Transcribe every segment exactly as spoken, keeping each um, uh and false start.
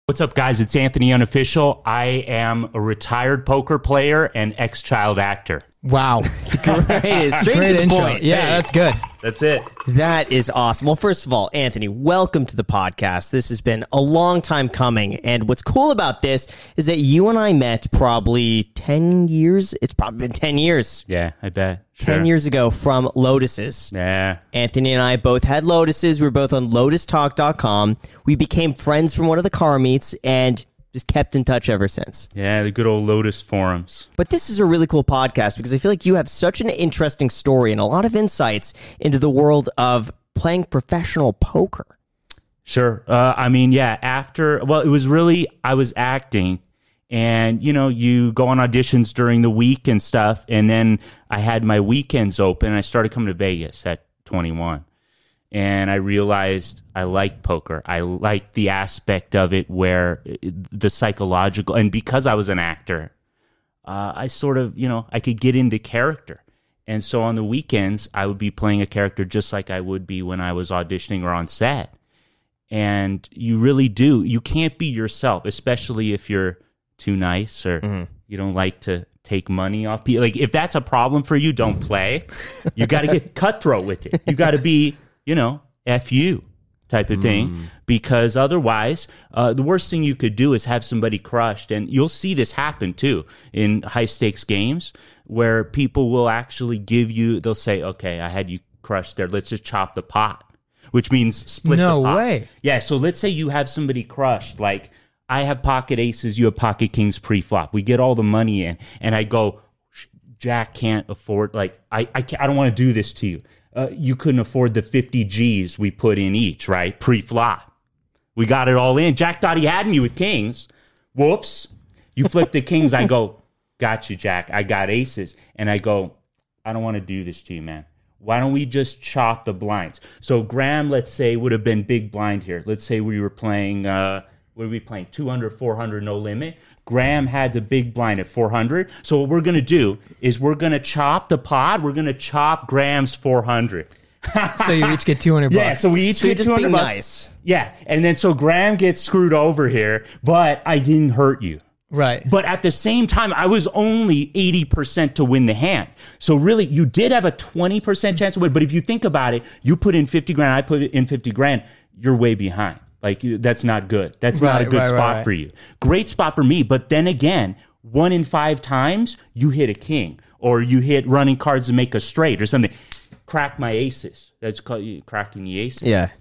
What's up, guys? It's Anthony Unofficial. I am a retired poker player and ex-child actor. Wow. Great. Straight Great to the intro. point. Yeah, Hey. that's good. That's it. That is awesome. Well, first of all, Anthony, welcome to the podcast. This has been a long time coming. And what's cool about this is that you and I met probably ten years. It's probably been ten years. Yeah, I bet. ten Sure. years ago from Lotuses. Yeah. Anthony and I both had Lotuses. We were both on lotus talk dot com. We became friends from one of the car meets and just kept in touch ever since. Yeah, the good old Lotus forums. But this is a really cool podcast because I feel like you have such an interesting story and a lot of insights into the world of playing professional poker. Sure. Uh, I mean, yeah, after, well, it was really, I was acting. And, you know, you go on auditions during the week and stuff. And then I had my weekends open. I started coming to Vegas at twenty-one. And I realized I liked poker. I liked the aspect of it where the psychological, and because I was an actor, uh, I sort of, you know, I could get into character. And so on the weekends, I would be playing a character just like I would be when I was auditioning or on set. And you really do. You can't be yourself, especially if you're too nice or mm-hmm. you don't like to take money off people. Like, if that's a problem for you, don't play. You got to get cutthroat with it. You got to be, you know, F you type of thing, mm. because otherwise, uh, the worst thing you could do is have somebody crushed. And you'll see this happen, too, in high-stakes games where people will actually give you, they'll say, okay, I had you crushed there. Let's just chop the pot, which means split No the pot. way. Yeah, so let's say you have somebody crushed, like I have pocket aces, you have pocket kings pre-flop. We get all the money in, and I go, Jack can't afford, like, I, I, can't, I don't want to do this to you. Uh, you couldn't afford the fifty G's we put in each, right? Pre-flop. We got it all in. Jack thought he had me with kings. Whoops. You flip the kings. I go, got you, Jack. I got aces. And I go, I don't want to do this to you, man. Why don't we just chop the blinds? So Graham, let's say, would have been big blind here. Let's say we were playing, uh, what are we playing? two hundred, four hundred, no limit. Graham had the big blind at four hundred. So what we're going to do is we're going to chop the pot. We're going to chop Graham's four hundred. So you each get two hundred bucks. Yeah, so we each So you're get just two hundred being bucks. nice. Yeah, and then so Graham gets screwed over here, but I didn't hurt you. Right. But at the same time, I was only eighty percent to win the hand. So really, you did have a twenty percent chance to win. But if you think about it, you put in fifty grand, I put in fifty grand, you're way behind. Like, that's not good. That's not Right, a good right, spot right, right. for you. Great spot for me. But then again, one in five times, you hit a king. Or you hit running cards to make a straight or something. Crack my aces. That's called cracking the aces. Yeah.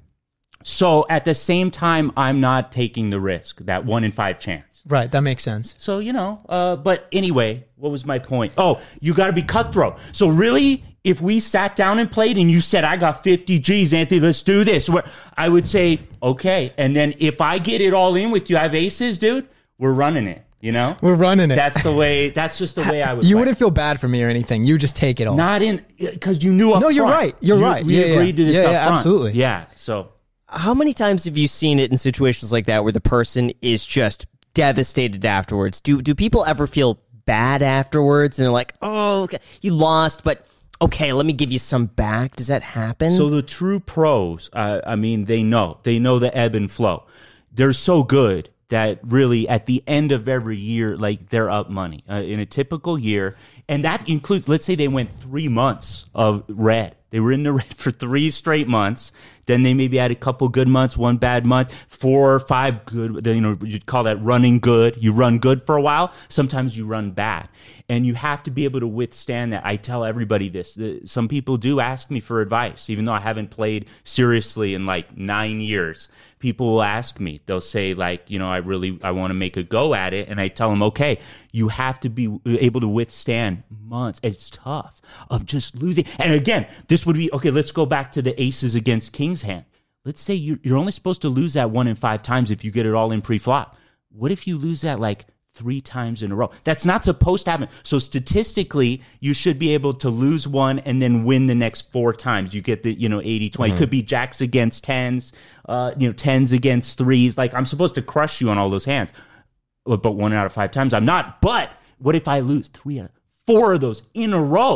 So at the same time, I'm not taking the risk, that one in five chance. Right. That makes sense. So, you know, uh, but anyway, what was my point? Oh, you got to be cutthroat. So really, if we sat down and played and you said, I got fifty G's, Anthony, let's do this. I would say, okay. And then if I get it all in with you, I have aces, dude, we're running it, you know? We're running it. That's the way, that's just the way I would You play. wouldn't feel bad for me or anything. You just take it all. Not in, because you knew up No, you're front. right. You're You- right. We Yeah, yeah. agreed to this Yeah, up yeah, front. absolutely. Yeah, so. How many times have you seen it in situations like that where the person is just devastated afterwards? Do do people ever feel bad afterwards and they're like, oh, okay, you lost, but okay, let me give you some back? Does that happen? So the true pros, uh, I mean, they know. They know the ebb and flow. They're so good that really at the end of every year, like, they're up money. Uh, in a typical year, and that includes, let's say they went three months of red. They were in the red for three straight months. Then they maybe had a couple good months, one bad month, four or five good. You know, you'd call that running good. You run good for a while. Sometimes you run bad. And you have to be able to withstand that. I tell everybody this. Some people do ask me for advice, even though I haven't played seriously in like nine years. People will ask me. They'll say, like, you know, I really, I want to make a go at it. And I tell them, okay, you have to be able to withstand months. It's tough of just losing. And again, this would be, okay, let's go back to the aces against kings hand. Let's say you're, you're only supposed to lose that one in five times if you get it all in pre-flop. What if you lose that like three times in a row? That's not supposed to happen. So statistically, you should be able to lose one and then win the next four times. You get the, you know, eighty twenty. Mm-hmm. Could be jacks against tens, uh, you know, tens against threes. Like, I'm supposed to crush you on all those hands. But one out of five times, I'm not. But what if I lose three out of four of those in a row?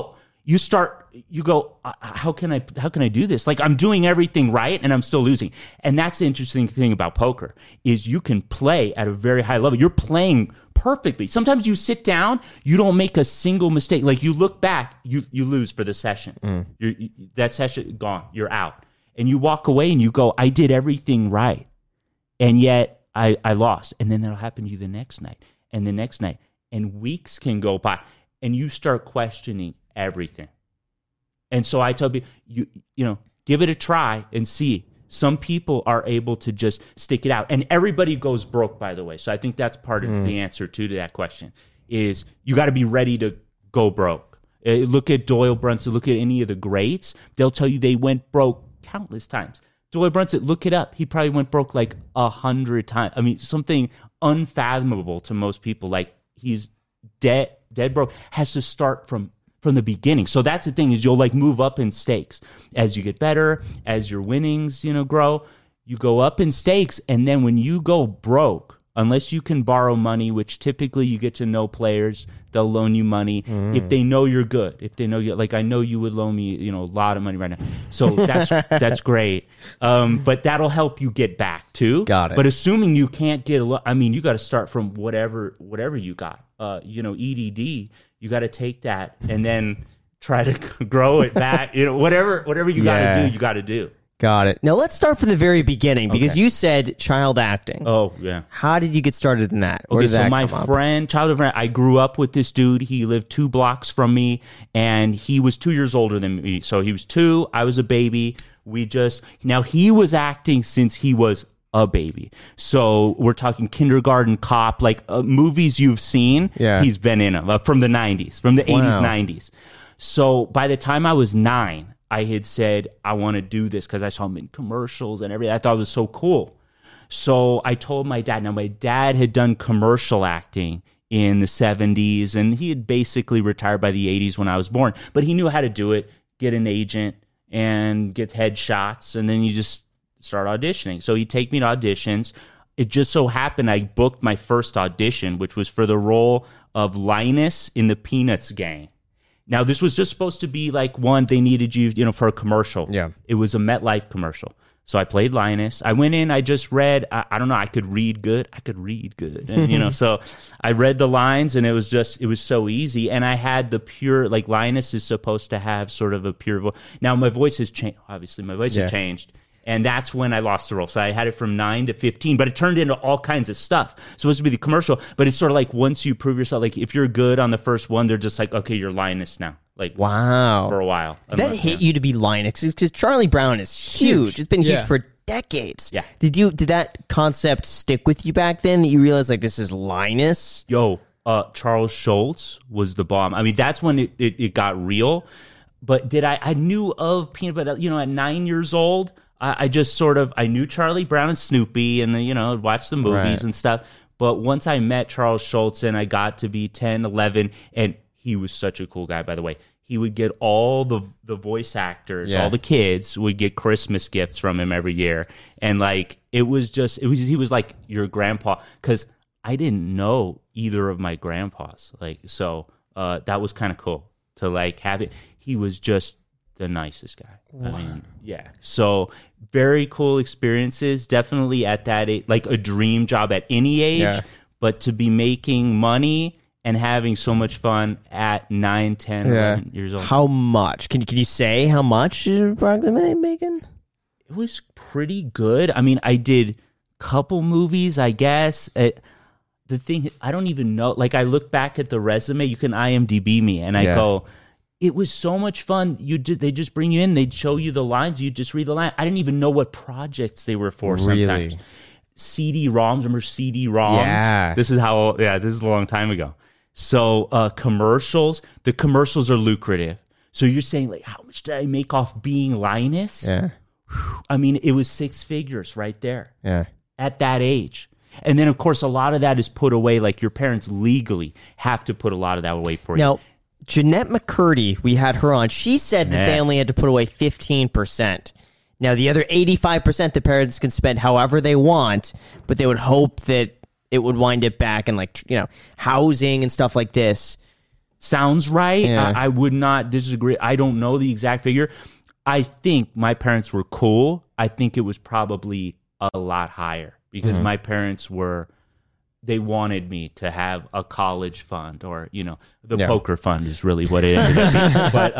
you start, you go, how can I, how can I do this? Like I'm doing everything right and I'm still losing. And that's the interesting thing about poker is you can play at a very high level. You're playing perfectly. Sometimes you sit down, you don't make a single mistake. Like you look back, you, you lose for the session. Mm. You're, you, that session gone, you're out. And you walk away and you go, I did everything right. And yet I, I lost. And then that'll happen to you the next night and the next night. And weeks can go by and you start questioning everything. And so I tell people, you you know, give it a try and see. Some people are able to just stick it out. And everybody goes broke, by the way. So I think that's part of mm. the answer too to that question is you got to be ready to go broke. Uh, look at Doyle Brunson, look at any of the greats. They'll tell you they went broke countless times. Doyle Brunson, look it up. He probably went broke like a hundred times. I mean, something unfathomable to most people. Like he's dead, dead broke, has to start from from the beginning. So that's the thing is you'll like move up in stakes as you get better, as your winnings, you know, grow, you go up in stakes. And then when you go broke, unless you can borrow money, which typically you get to know players, they'll loan you money mm. if they know you're good. If they know you, like I know you would loan me, you know, a lot of money right now. So that's that's great. Um, but that'll help you get back too. Got it. But assuming you can't get a lot, I mean, you got to start from whatever whatever you got. Uh, you know, E D D. You got to take that and then try to grow it back. You know, whatever whatever you yeah. got to do, you got to do. Got it. Now let's start from the very beginning because okay. you said child acting. Oh yeah. How did you get started in that? Where okay, did so that my come friend, up? childhood friend, I grew up with this dude. He lived two blocks from me, and he was two years older than me. So he was two. I was a baby. We just now he was acting since he was a baby. So we're talking Kindergarten Cop, like uh, movies you've seen. Yeah. He's been in them uh, from the nineties, from the Wow. eighties, nineties. So by the time I was nine, I had said, I want to do this because I saw him in commercials and everything. I thought it was so cool. So I told my dad. Now, my dad had done commercial acting in the seventies, and he had basically retired by the eighties when I was born. But he knew how to do it, get an agent, and get headshots, and then you just start auditioning. So he'd take me to auditions. It just so happened I booked my first audition, which was for the role of Linus in the Peanuts gang. Now, this was just supposed to be like one, they needed you, you know, for a commercial. Yeah. It was a MetLife commercial. So I played Linus. I went in, I just read, I, I don't know, I could read good. I could read good. And, you know, so I read the lines and it was just, it was so easy. And I had the pure, like Linus is supposed to have sort of a pure voice. Now, my voice has changed. Obviously, my voice yeah. has changed. And that's when I lost the role. So I had it from nine to fifteen, but it turned into all kinds of stuff. It's supposed to be the commercial, but it's sort of like once you prove yourself, like if you're good on the first one, they're just like, okay, you're Linus now. Like, wow. For a while. Did that not, hit yeah. you to be Linus? Because Charlie Brown is huge. Huge. It's been huge Yeah. for decades. Yeah. Did you? Did that concept stick with you back then that you realized like this is Linus? Yo, uh, Charles Schultz was the bomb. I mean, that's when it, it, it got real. But did I, I knew of Peanut Butter, you know, at nine years old, I, I just sort of, I knew Charlie Brown and Snoopy and, you know, watched the movies Right. and stuff. But once I met Charles Schultz and I got to be ten, eleven, and he was such a cool guy, by the way. He would get all the the voice actors, Yeah. all the kids would get Christmas gifts from him every year. And like, it was just, it was, he was like your grandpa. Because I didn't know either of my grandpas. Like, so uh, that was kind of cool to like have it. He was just the nicest guy. Wow. I mean, yeah. So very cool experiences. Definitely at that age, like a dream job at any age, Yeah. but to be making money and having so much fun at nine, ten, eleven years old. How much? Can, can you say how much you're approximately making? It was pretty good. I mean, I did couple movies, I guess. It, the thing, I don't even know. Like, I look back at the resume. You can IMDb me, and I Yeah. go, it was so much fun. You did. They just bring you in. They'd show you the lines. You just read the line. I didn't even know what projects they were for. Really? Sometimes C D ROMs. Remember C D ROMs? Yeah. This is how. Yeah, this is a long time ago. So uh, commercials. The commercials are lucrative. So you're saying like, how much did I make off being Linus? Yeah. I mean, it was six figures right there Yeah. at that age. And then, of course, a lot of that is put away. Like, your parents legally have to put a lot of that away for you. Now, Jeanette McCurdy, we had her on. She said that they Yeah. only had to put away fifteen percent. Now, the other eighty-five percent the parents can spend however they want, but they would hope that it would wind it back in, like, you know, housing and stuff like this. sounds right. Yeah. I, I would not disagree. I don't know the exact figure. I think my parents were cool. I think it was probably a lot higher because Mm-hmm. my parents were, they wanted me to have a college fund or, you know, the Yeah. poker fund is really what it ended up being. But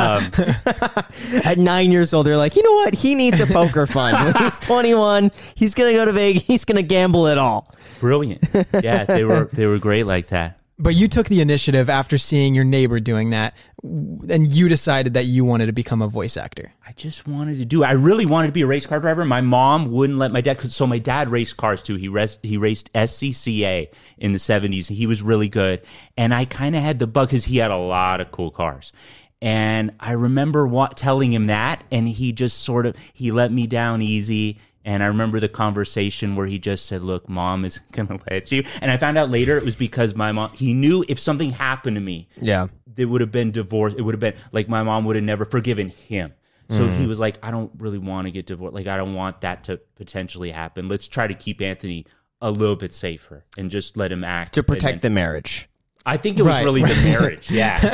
um, At nine years old, they're like, you know what? He needs a poker fund. When he's twenty-one, he's gonna go to Vegas. He's gonna gamble it all. brilliant. Yeah, they were they were great like that. But you took the initiative after seeing your neighbor doing that, and you decided that you wanted to become a voice actor. I just wanted to do. I really wanted to be a race car driver. My mom wouldn't let my dad. So my dad raced cars too. He res, he raced S C C A in the seventies. He was really good, and I kind of had the bug because he had a lot of cool cars. And I remember wa- telling him that, and he just sort of he let me down easy. And I remember the conversation where he just said, "Look, mom is gonna let you." And I found out later it was because my mom. He knew if something happened to me, Yeah. it would have been divorced. It would have been like my mom would have never forgiven him. So he was like, I don't really want to get divorced. Like, I don't want that to potentially happen. Let's try to keep Anthony a little bit safer and just let him act. To protect And the then- marriage. I think it was Right, really the marriage.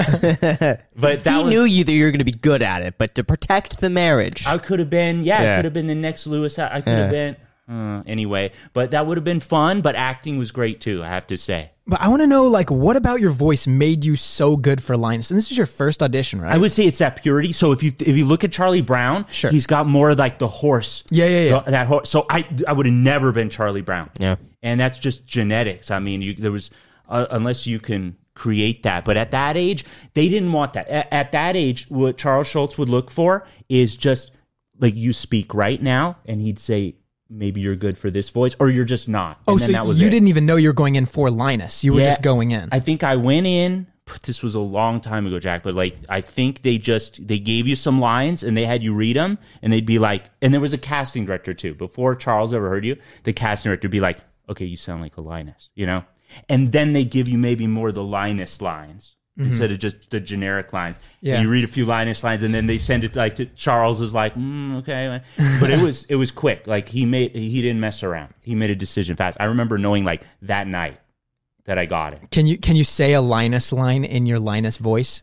Yeah. But that he was, knew you that you were going to be good at it, but to protect the marriage. I could have been, yeah, Yeah. I could have been the next Lewis. I could have been, uh, anyway. But that would have been fun. But acting was great too, I have to say. But I want to know, like, what about your voice made you so good for Linus? And this is your first audition, right? I would say it's that purity. So if you if you look at Charlie Brown, Sure. he's got more of like the horse. Yeah, yeah, yeah. the- that horse. So I I would have never been Charlie Brown. Yeah. And that's just genetics. I mean, you, there was uh, unless you can create that. But at that age, they didn't want that. At, at that age, what Charles Schultz would look for is just like you speak right now, and he'd say, maybe you're good for this voice, or you're just not. oh, And so then that was you it. didn't even know you were going in for Linus. You were Yeah. just going in. I think I went in. This was a long time ago, Jack. But like, I think they just they gave you some lines and they had you read them, and they'd be like, and there was a casting director too. Before Charles ever heard you, the casting director would be like, okay, you sound like a Linus, you know. And then they give you maybe more of the Linus lines instead of just the generic lines. Yeah. And you read a few Linus lines, and then they send it like to Charles. Was like, mm, okay, but it was it was quick. Like he made he didn't mess around. He made a decision fast. I remember knowing like that night that I got it. Can you can you say a Linus line in your Linus voice?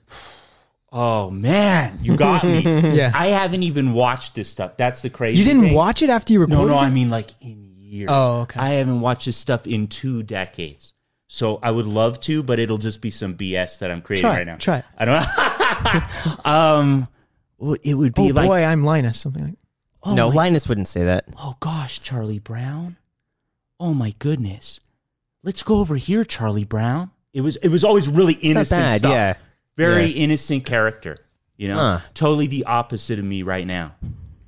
Oh man, you got me. Yeah. I haven't even watched this stuff. That's the crazy. You didn't thing. watch it after you recorded No, no. it? I mean like in years. Oh, okay. I haven't watched this stuff in two decades. So I would love to, but it'll just be some B S that I'm creating Try it, right now. try it. I don't know. um, well, it would be Oh, like, boy, I'm Linus. Something like oh, no, my- Linus wouldn't say that. oh gosh, Charlie Brown. Oh my goodness. Let's go over here, Charlie Brown. It was it was always really It's not innocent bad, stuff. yeah. Very Yeah. innocent character. You know, Huh. totally the opposite of me right now.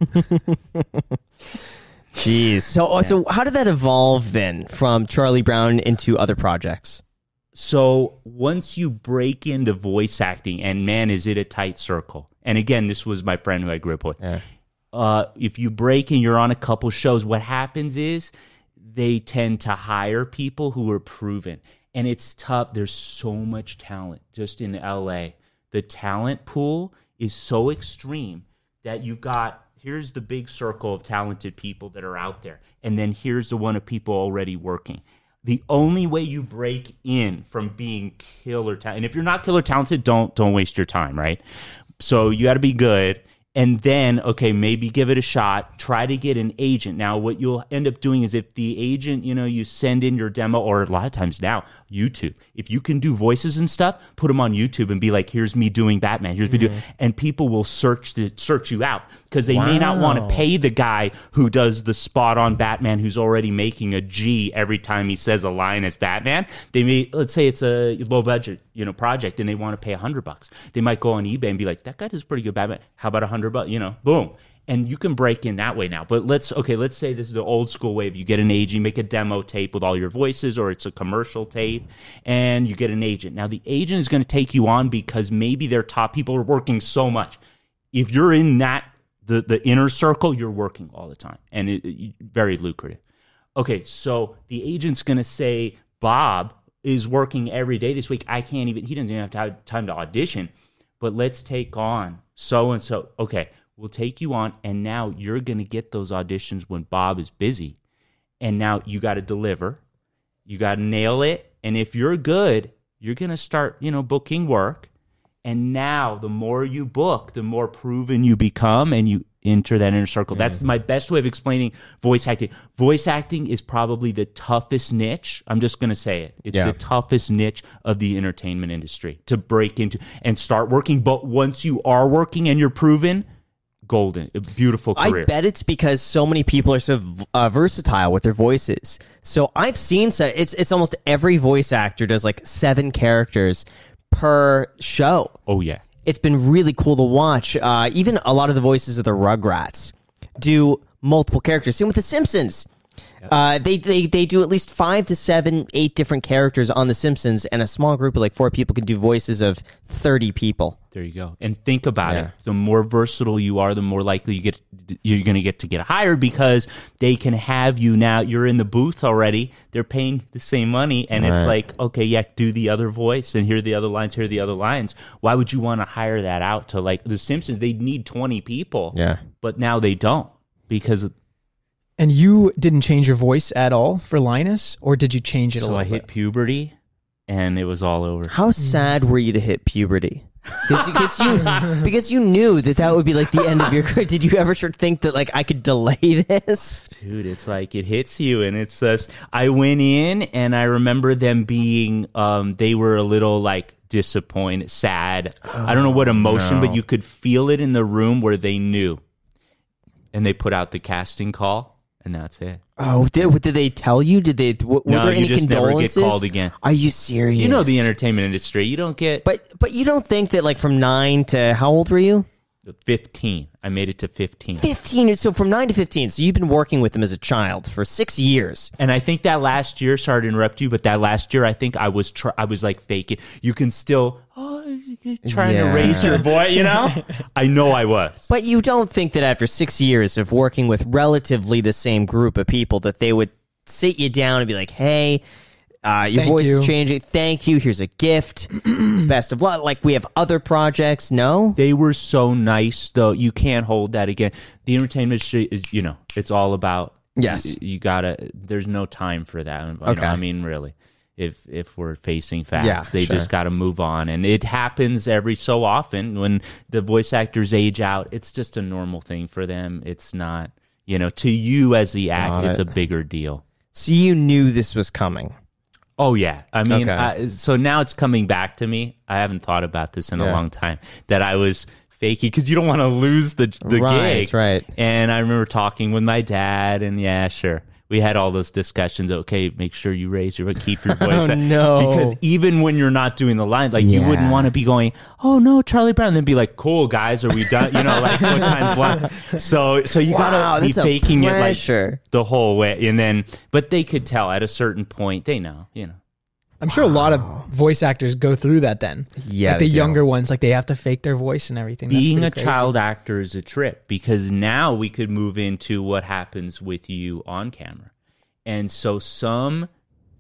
Jeez. So, so how did that evolve then from Charlie Brown into other projects? So once you break into voice acting, and man, is it a tight circle. And again, this was my friend who I grew up with. Yeah. Uh, if you break and you're on a couple shows, what happens is they tend to hire people who are proven. And it's tough. There's so much talent just in L A. The talent pool is so extreme that you've got, here's the big circle of talented people that are out there. And then here's the one of people already working. The only way you break in from being killer talented, and if you're not killer talented, don't don't waste your time, right? So you got to be good. And then, okay, maybe give it a shot. Try to get an agent. Now, what you'll end up doing is if the agent, you know, you send in your demo, or a lot of times now, YouTube. If you can do voices and stuff, put them on YouTube and be like, here's me doing Batman. Here's me doing, and people will search the, search you out because they may not want to pay the guy who does the spot on Batman who's already making a G every time he says a line as Batman. They may, let's say it's a low budget, you know, project, and they want to pay a hundred bucks. They might go on eBay and be like, that guy does pretty good Batman. How about a hundred bucks? You know, boom. And you can break in that way now. But let's, okay, let's say this is the old school way. If you get an agent, you make a demo tape with all your voices, or it's a commercial tape, and you get an agent. Now, the agent is going to take you on because maybe their top people are working so much. If you're in that, the, the inner circle, you're working all the time, and it, it very lucrative. Okay, so the agent's going to say, Bob is working every day this week. I can't even, he doesn't even have time to audition, but let's take on so-and-so. Okay, we'll take you on, and now you're going to get those auditions when Bob is busy. And now you got to deliver. You got to nail it. And if you're good, you're going to start, you know, booking work. And now the more you book, the more proven you become, and you enter that inner circle. Mm. That's my best way of explaining voice acting. Voice acting is probably the toughest niche. I'm just going to say it. It's yeah. the toughest niche of the entertainment industry to break into and start working. But once you are working and you're proven, golden, a beautiful career. I bet it's because so many people are so uh, versatile with their voices. So I've seen, so it's it's almost every voice actor does like seven characters per show. Oh, yeah. It's been really cool to watch. Uh, even a lot of the voices of the Rugrats do multiple characters. Same with The Simpsons. Yep. Uh, they, they they do at least five to seven, eight different characters on The Simpsons, and a small group of like four people can do voices of thirty people. There you go. And think about Yeah. it. The more versatile you are, the more likely you get you're going to get to get hired, because they can have you now. You're in the booth already. They're paying the same money, and it's Right. like, okay, yeah, do the other voice, and here are the other lines, here are the other lines. Why would you want to hire that out to like The Simpsons? They need twenty people. Yeah. But now they don't, because And you didn't change your voice at all for Linus, or did you change it a so little I bit? hit puberty, and it was all over. How sad were you to hit puberty? Because you, because you knew that that would be like the end of your career. Did you ever sort of think that like I could delay this? Dude, it's like it hits you, and it's just, I went in, and I remember them being, um, they were a little like disappointed, sad. Oh, I don't know what emotion, no. but you could feel it in the room where they knew, and they put out the casting call, and that's it. Oh, did, did they tell you? Did they? W- were No, there you any just never get condolences? called again. Are you serious? You know the entertainment industry. You don't get But but you don't think that like from nine to how old were you? fifteen. I made it to fifteen. Fifteen. So from nine to fifteen. So you've been working with them as a child for six years. And I think that last year, sorry to interrupt you, but that last year, I think I was tr- I was like faking. You can still oh, you're trying Yeah. to raise your boy, you know. I know I was. But you don't think that after six years of working with relatively the same group of people that they would sit you down and be like, "Hey, uh, your Thank voice you. is changing. Thank you. Here's a gift. Best of luck." Like we have other projects. No. They were so nice, though. You can't hold that again. The entertainment industry is, you know, it's all about. Yes. You, you gotta. There's no time for that. You Okay. know, I mean, really. If if we're facing facts, Yeah, they sure. just got to move on, and it happens every so often when the voice actors age out. It's just a normal thing for them. It's not, you know, to you as the Got actor, it's it. a bigger deal. So you knew this was coming. Oh yeah, I mean, Okay. I, so now it's coming back to me. I haven't thought about this in a Yeah. long time, that I was faking, because you don't want to lose the the Right, gig. right. And I remember talking with my dad, and yeah, sure, we had all those discussions. Okay, make sure you raise your, keep your voice. Oh, no. Because even when you're not doing the lines, like you Yeah. wouldn't want to be going, "Oh no, Charlie Brown," and then be like, "Cool guys, are we done?" You know, like what time's left. So, so you Wow, gotta be that's a faking it like pressure. the whole way, and then, but they could tell at a certain point. They know, you know. I'm sure a lot of voice actors go through that then. Yeah, Like the they do. younger ones, like they have to fake their voice and everything. That's Being a pretty crazy. child actor is a trip, because now we could move into what happens with you on camera. And so some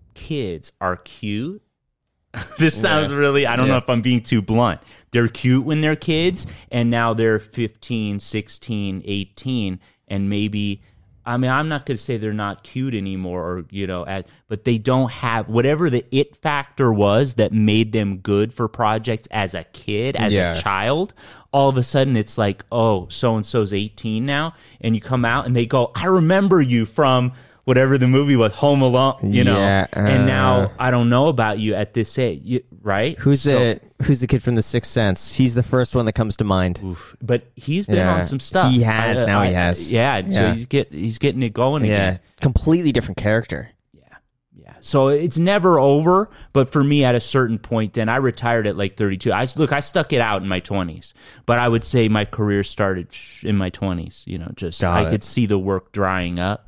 kids are cute. This sounds really, I don't Yeah. know if I'm being too blunt. They're cute when they're kids, and now they're fifteen, sixteen, eighteen, and maybe, I mean, I'm not going to say they're not cute anymore, or, you know, at, but they don't have whatever the it factor was that made them good for projects as a kid, as Yeah. a child. All of a sudden, it's like, oh, so-and-so's eighteen now, and you come out and they go, I remember you from whatever the movie was, Home Alone, you know, Yeah, and now uh, I don't know about you at this age, you, right? Who's So- the Who's the kid from The Sixth Sense? He's the first one that comes to mind. Oof. But he's been Yeah. on some stuff. He has, I- now he I- has. Yeah, so Yeah. he's get he's getting it going Yeah, again. completely different character. Yeah. So it's never over, but for me at a certain point, then I retired at like thirty-two. I look, I stuck it out in my twenties, but I would say my career started in my twenties, you know, just Got I it. could see the work drying up.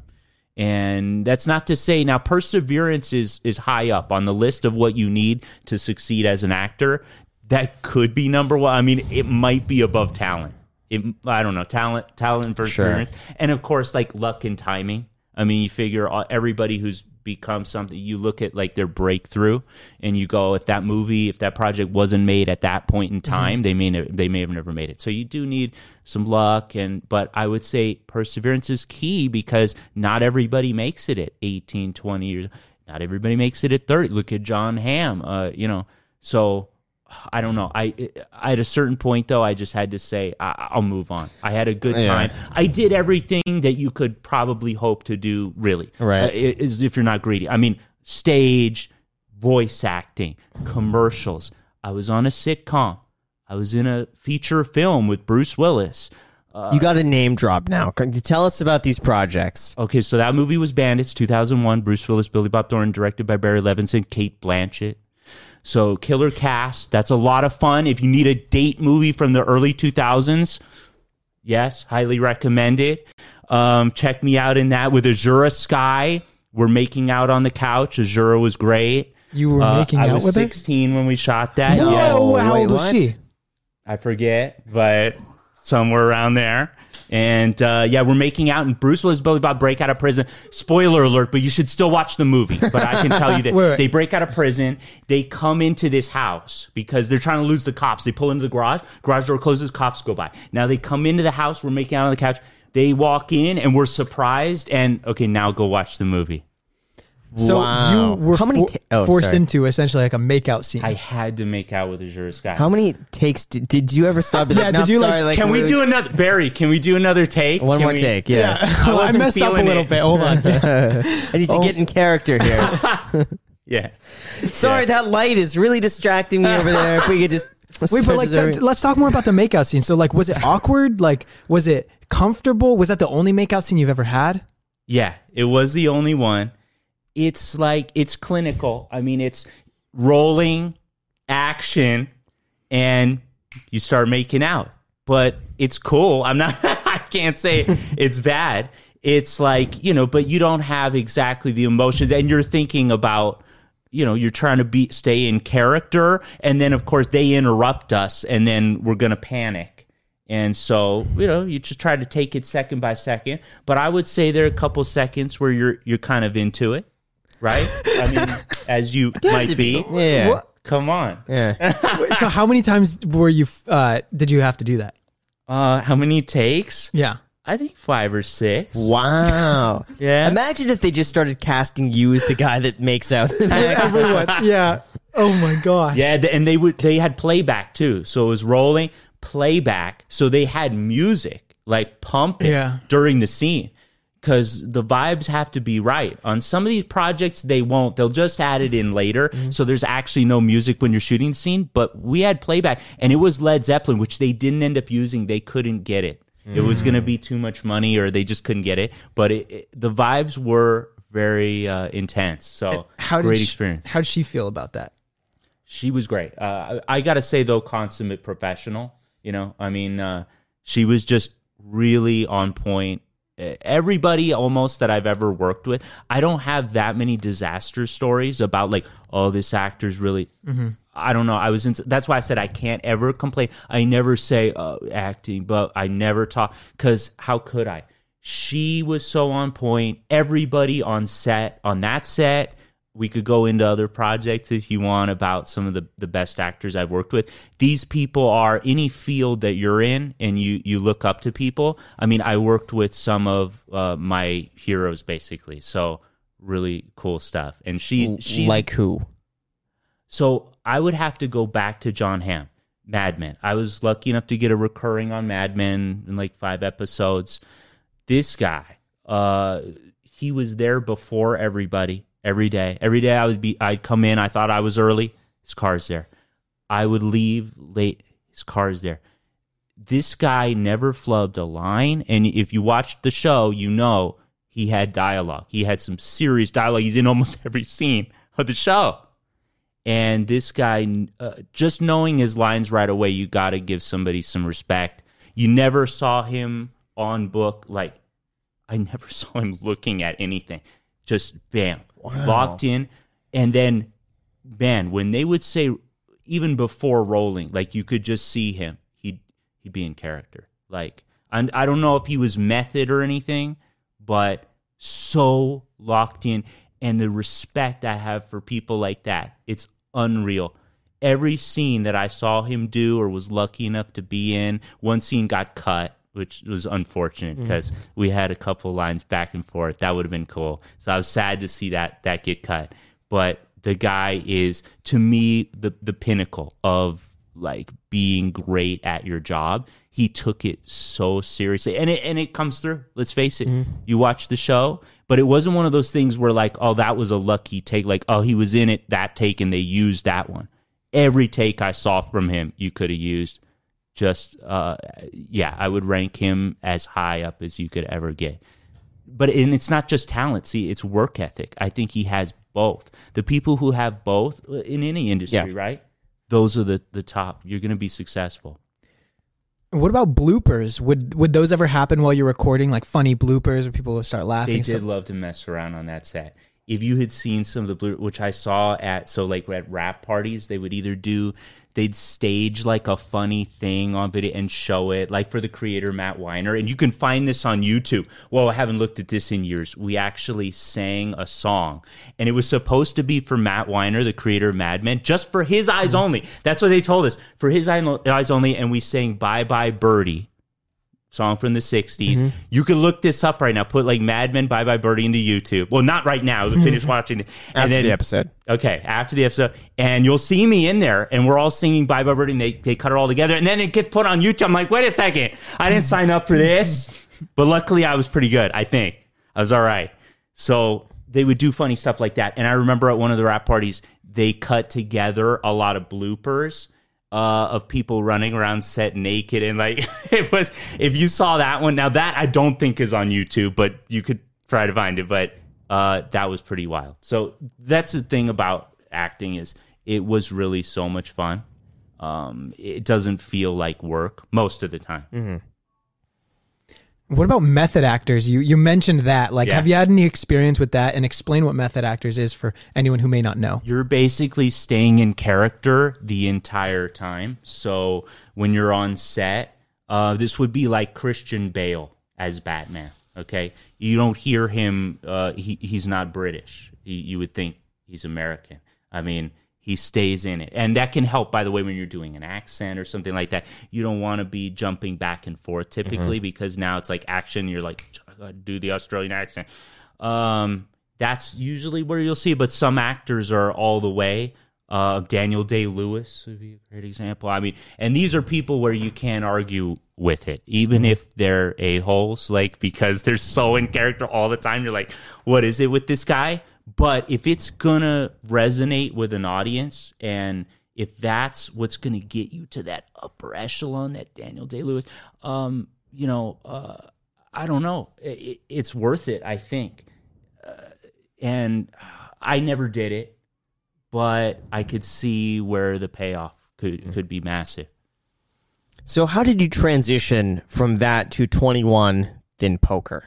And that's not to say now perseverance is is high up on the list of what you need to succeed as an actor. That could be number one. I mean, it might be above talent. It, I don't know, talent, talent, and perseverance, and of course, like luck and timing. I mean, you figure all- everybody who's become something, you look at like their breakthrough, and you go, if that movie, if that project wasn't made at that point in time, Mm-hmm. they may ne- they may have never made it. So you do need some luck, and but I would say perseverance is key, because not everybody makes it at eighteen, twenty years. Not everybody makes it at thirty. Look at John Hamm. Uh, you know, so I don't know. I, I at a certain point though, I just had to say I, I'll move on. I had a good time. Yeah. I did everything that you could probably hope to do. Really, right? Uh, is if you're not greedy. I mean, stage, voice acting, commercials. I was on a sitcom. I was in a feature film with Bruce Willis. Uh, you got a name drop now. Can you tell us about these projects? Okay, so that movie was Bandits, two thousand one. Bruce Willis, Billy Bob Thornton, directed by Barry Levinson, Cate Blanchett. So killer cast. That's a lot of fun. If you need a date movie from the early two thousands, yes, highly recommend it. Um, check me out in that with Azura Sky. We're making out on the couch. Azura was great. You were uh, making out with her? I was sixteen when we shot that. Whoa, yeah. how Wait, old was what? she? I forget, but somewhere around there. And uh, yeah, we're making out, and Bruce Willis, Billy Bob break out of prison. Spoiler alert, but you should still watch the movie. But I can tell you that wait, wait. they break out of prison. They come into this house because they're trying to lose the cops. They pull into the garage. Garage door closes. Cops go by. Now they come into the house. We're making out on the couch. They walk in, and we're surprised. And okay, now go watch the movie. So Wow. you were How many for- ta- oh, forced sorry. into essentially like a makeout scene. I had to make out with Azura Sky. How many takes did, did you ever stop? Yeah, did you, like- Can we do another, Barry? Can we do another take? one Can more we- take? Yeah, Well, I wasn't messed up a feeling little it. bit. Hold on. I need to get in character here. Yeah. Sorry, that light is really distracting me over there. If we could just Wait, but like, t- t- let's talk more about the makeout scene. So, like, was it awkward? Like, was it comfortable? Was that the only makeout scene you've ever had? Yeah, it was the only one. It's like, it's clinical. I mean, it's rolling, action, and you start making out. But it's cool. I'm not, I can't say it's bad. It's like, you know, but you don't have exactly the emotions, and you're thinking about, you know, you're trying to be stay in character, and then, of course, they interrupt us, and then we're going to panic. And so, you know, you just try to take it second by second. But I would say there are a couple seconds where you're you're kind of into it, right? I mean, as you might be. Yeah. What? Come on. Yeah. Wait, so, how many times were you? Uh, did you have to do that? Uh, how many takes? Yeah. I think five or six. Wow. Yeah. Imagine if they just started casting you as the guy that makes out. Everyone. Yeah. Oh my gosh. Yeah, th- and they would they had playback too. So it was rolling, playback. So they had music like pumping Yeah. during the scene. Because the vibes have to be right. On some of these projects, they won't. They'll just add it in later. Mm-hmm. So there's actually no music when you're shooting the scene. But we had playback, and it was Led Zeppelin, which they didn't end up using. They couldn't get it. Mm. It was going to be too much money, or they just couldn't get it. But it, it, the vibes were very uh, intense. So How great did she, experience. How did she feel about that? She was great. Uh, I, I got to say, though, consummate professional. You know, I mean, uh, she was just really on point. Everybody almost that I've ever worked with, I don't have that many disaster stories about like, oh, this actor's really, mm-hmm. I don't know. I was in, that's why I said I can't ever complain. I never say uh, acting, but I never talk, because how could I? She was so on point. Everybody on set, on that set, we could go into other projects if you want about some of the, the best actors I've worked with. These people are any field that you're in and you, you look up to people. I mean, I worked with some of uh, my heroes, basically. So really cool stuff. And she she's like who? So I would have to go back to John Hamm, Mad Men. I was lucky enough to get a recurring on Mad Men in like five episodes. This guy, uh, he was there before everybody. Every day, every day I would be, I'd come in. I thought I was early. His car's there. I would leave late. His car's there. This guy never flubbed a line. And if you watched the show, you know he had dialogue. He had some serious dialogue. He's in almost every scene of the show. And this guy, uh, just knowing his lines right away, you got to give somebody some respect. You never saw him on book. Like, I never saw him looking at anything. Just bam. Wow. Locked in. And then, man, when they would say, even before rolling, like you could just see him, he'd, he'd be in character. Like, and I don't know if he was method or anything, but so locked in. And the respect I have for people like that, it's unreal. Every scene that I saw him do or was lucky enough to be in, one scene got cut, which was unfortunate because mm. we had a couple lines back and forth. That would have been cool. So I was sad to see that that get cut. But the guy is, to me, the the pinnacle of like being great at your job. He took it so seriously, and it and it comes through. Let's face it. Mm-hmm. You watch the show, but it wasn't one of those things where like, oh, that was a lucky take. Like, oh, he was in it that take, and they used that one. Every take I saw from him, you could have used. Just uh, yeah, I would rank him as high up as you could ever get. But and it's not just talent. See, it's work ethic. I think he has both. The people who have both in any industry, yeah. right? Those are the the top. You're going to be successful. What about bloopers? Would would those ever happen while you're recording, like funny bloopers where people would start laughing? They did stuff? love to mess around on that set. If you had seen some of the bloopers, which I saw at, so like at rap parties, they would either do, they'd stage like a funny thing on video and show it, like for the creator, Matt Weiner. And you can find this on YouTube. Well, I haven't looked at this in years. We actually sang a song, and it was supposed to be for Matt Weiner, the creator of Mad Men, just for his eyes only. That's what they told us, for his eyes only. And we sang Bye Bye Birdie, song from the sixties. Mm-hmm. You can look this up right now. Put like Mad Men Bye Bye Birdie into YouTube. Well, not right now. Finish watching it. And after then, the episode. Okay, after the episode. And you'll see me in there, and we're all singing Bye Bye Birdie, and they, they cut it all together. And then it gets put on YouTube. I'm like, wait a second. I didn't sign up for this. But luckily, I was pretty good, I think. I was all right. So they would do funny stuff like that. And I remember at one of the rap parties, they cut together a lot of bloopers Uh, of people running around set naked, and like it was, if you saw that one, now that I don't think is on YouTube, but you could try to find it, but uh, that was pretty wild. So that's the thing about acting, is it was really so much fun. Um, it doesn't feel like work most of the time. Mm-hmm. What about method actors? You you mentioned that. Like, yeah. have you had any experience with that? And explain what method actors is for anyone who may not know. You're basically staying in character the entire time. So when you're on set, uh, this would be like Christian Bale as Batman. Okay, you don't hear him. Uh, he he's not British. He, you would think he's American. I mean, he stays in it. And that can help, by the way, when you're doing an accent or something like that. You don't want to be jumping back and forth typically, mm-hmm. because now it's like action. You're like, I gotta do the Australian accent. Um, that's usually where you'll see. But some actors are all the way. Uh, Daniel Day-Lewis would be a great example. I mean, and these are people where you can't argue with it, even if they're a-holes, like, because they're so in character all the time. You're like, what is it with this guy? But if it's going to resonate with an audience, and if that's what's going to get you to that upper echelon, that Daniel Day-Lewis, um, you know, uh, I don't know. It, it's worth it, I think. Uh, and I never did it, but I could see where the payoff could, could be massive. So how did you transition from that to twenty-one, then poker?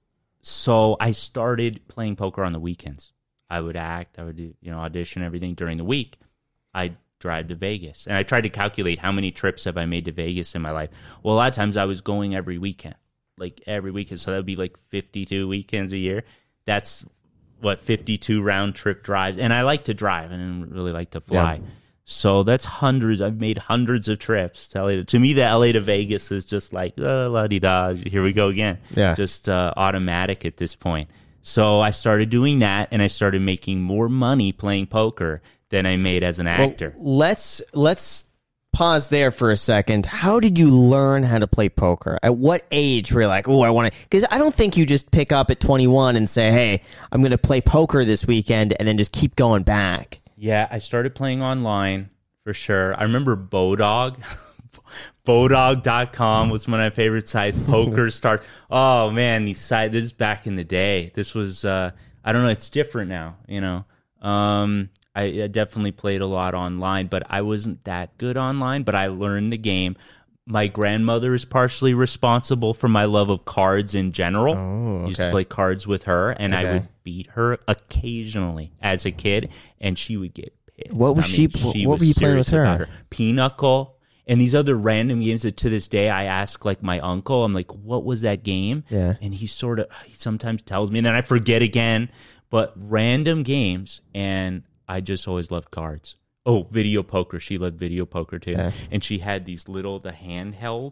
So I started playing poker on the weekends. I would act, I would do, you know, audition, everything during the week. I'd drive to Vegas. And I tried to calculate how many trips have I made to Vegas in my life. Well, a lot of times I was going every weekend, like every weekend. So that would be like fifty-two weekends a year. That's what, fifty-two round trip drives. And I like to drive and really like to fly. Yeah. So that's hundreds. I've made hundreds of trips to L A. To me, the L A to Vegas is just like, oh, la-di-da, here we go again. Yeah. Just uh, automatic at this point. So I started doing that, and I started making more money playing poker than I made as an actor. Well, let's let's pause there for a second. How did you learn how to play poker? At what age were you like, oh, I want to? Because I don't think you just pick up at twenty-one and say, hey, I'm going to play poker this weekend, and then just keep going back. Yeah, I started playing online for sure. I remember Bodog. Bodog dot com was one of my favorite sites. Poker Start. Oh, man, these sites, this is back in the day. This was, uh, I don't know, it's different now, you know. Um, I, I definitely played a lot online, but I wasn't that good online, but I learned the game. My grandmother is partially responsible for my love of cards in general. Oh, okay. I used to play cards with her, and okay. I would beat her occasionally as a kid, and she would get pissed. What was I she? mean, What, she what was were you playing with her? her? Pinochle, and these other random games that to this day I ask like my uncle. I'm like, what was that game? Yeah, and he sort of he sometimes tells me, and then I forget again. But random games, and I just always loved cards. Oh, video poker. She loved video poker too. Okay. And she had these little, the handheld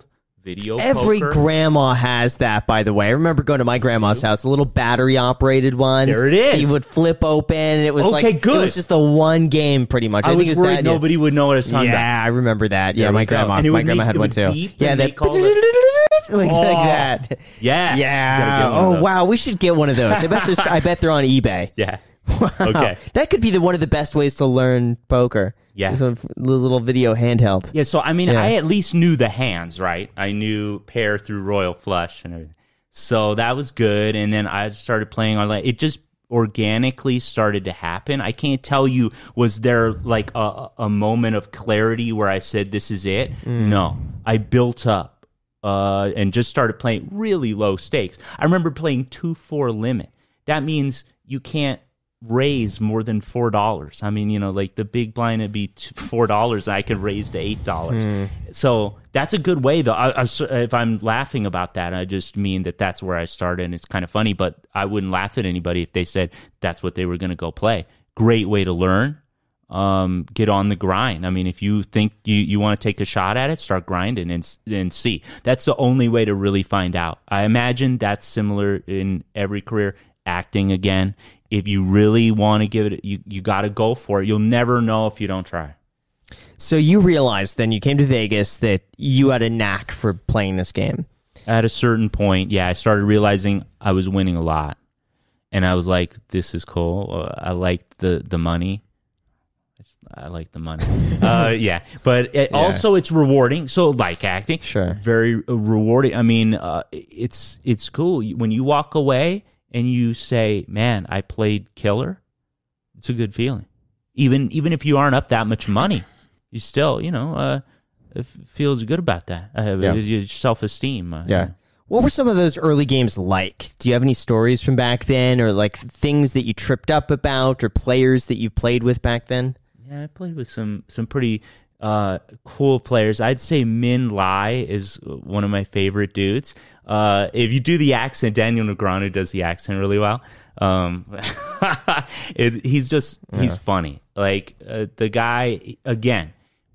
video Every poker. grandma has that, by the way. I remember going to my grandma's house, a little battery-operated one. There it is. You would flip open, and it was Okay, like good. it was just the one game, pretty much. I, I, think was it was worried that, nobody would know what I was talking yeah, about. I remember that. Yeah, There my we go. grandma, And it my would grandma make- had it one would too. beep Yeah, and that they called it- like, Oh, like that. Yes. You gotta Yeah. get one of Oh those. wow, we should get one of those. I bet this. I bet they're on eBay. Yeah. Wow. Okay. That could be the one of the best ways to learn poker. Yeah. This one- this little video handheld. Yeah, so I mean, Yeah. I at least knew the hands, right? I knew pair through royal flush and everything. So that was good. And then I started playing online. It just organically started to happen. I can't tell you, was there like a, a moment of clarity where I said, this is it? Mm. No. I built up uh, and just started playing really low stakes. I remember playing two four limit. That means you can't raise more than four dollars. I mean, you know, like the big blind would be four dollars. I could raise to eight dollars. Mm. So that's a good way, though. I, I, if I'm laughing about that, I just mean that that's where I started, and it's kind of funny. But I wouldn't laugh at anybody if they said that's what they were going to go play. Great way to learn. Um, get on the grind. I mean, if you think you, you want to take a shot at it, start grinding and and see. That's the only way to really find out. I imagine that's similar in every career. Acting again. If you really want to give it, you, you got to go for it. You'll never know if you don't try. So you realized then you came to Vegas that you had a knack for playing this game. At a certain point, yeah, I started realizing I was winning a lot. And I was like, this is cool. Uh, I liked the, the money. I like the money. uh, yeah. But it, Yeah. also it's rewarding. So like acting. Sure. Very rewarding. I mean, uh, it's it's cool. When you walk away and you say, man, I played killer, it's a good feeling. Even even if you aren't up that much money, you still, you know, uh, it feels good about that. Uh, Yeah. Your self-esteem. Uh, Yeah. What were some of those early games like? Do you have any stories from back then, or like things that you tripped up about, or players that you've played with back then? Yeah, I played with some some pretty uh, cool players. I'd say Min Lai is one of my favorite dudes. Uh, if you do the accent, Daniel Negreanu does the accent really well. Um, it, he's just he's Yeah. funny. Like uh, the guy again,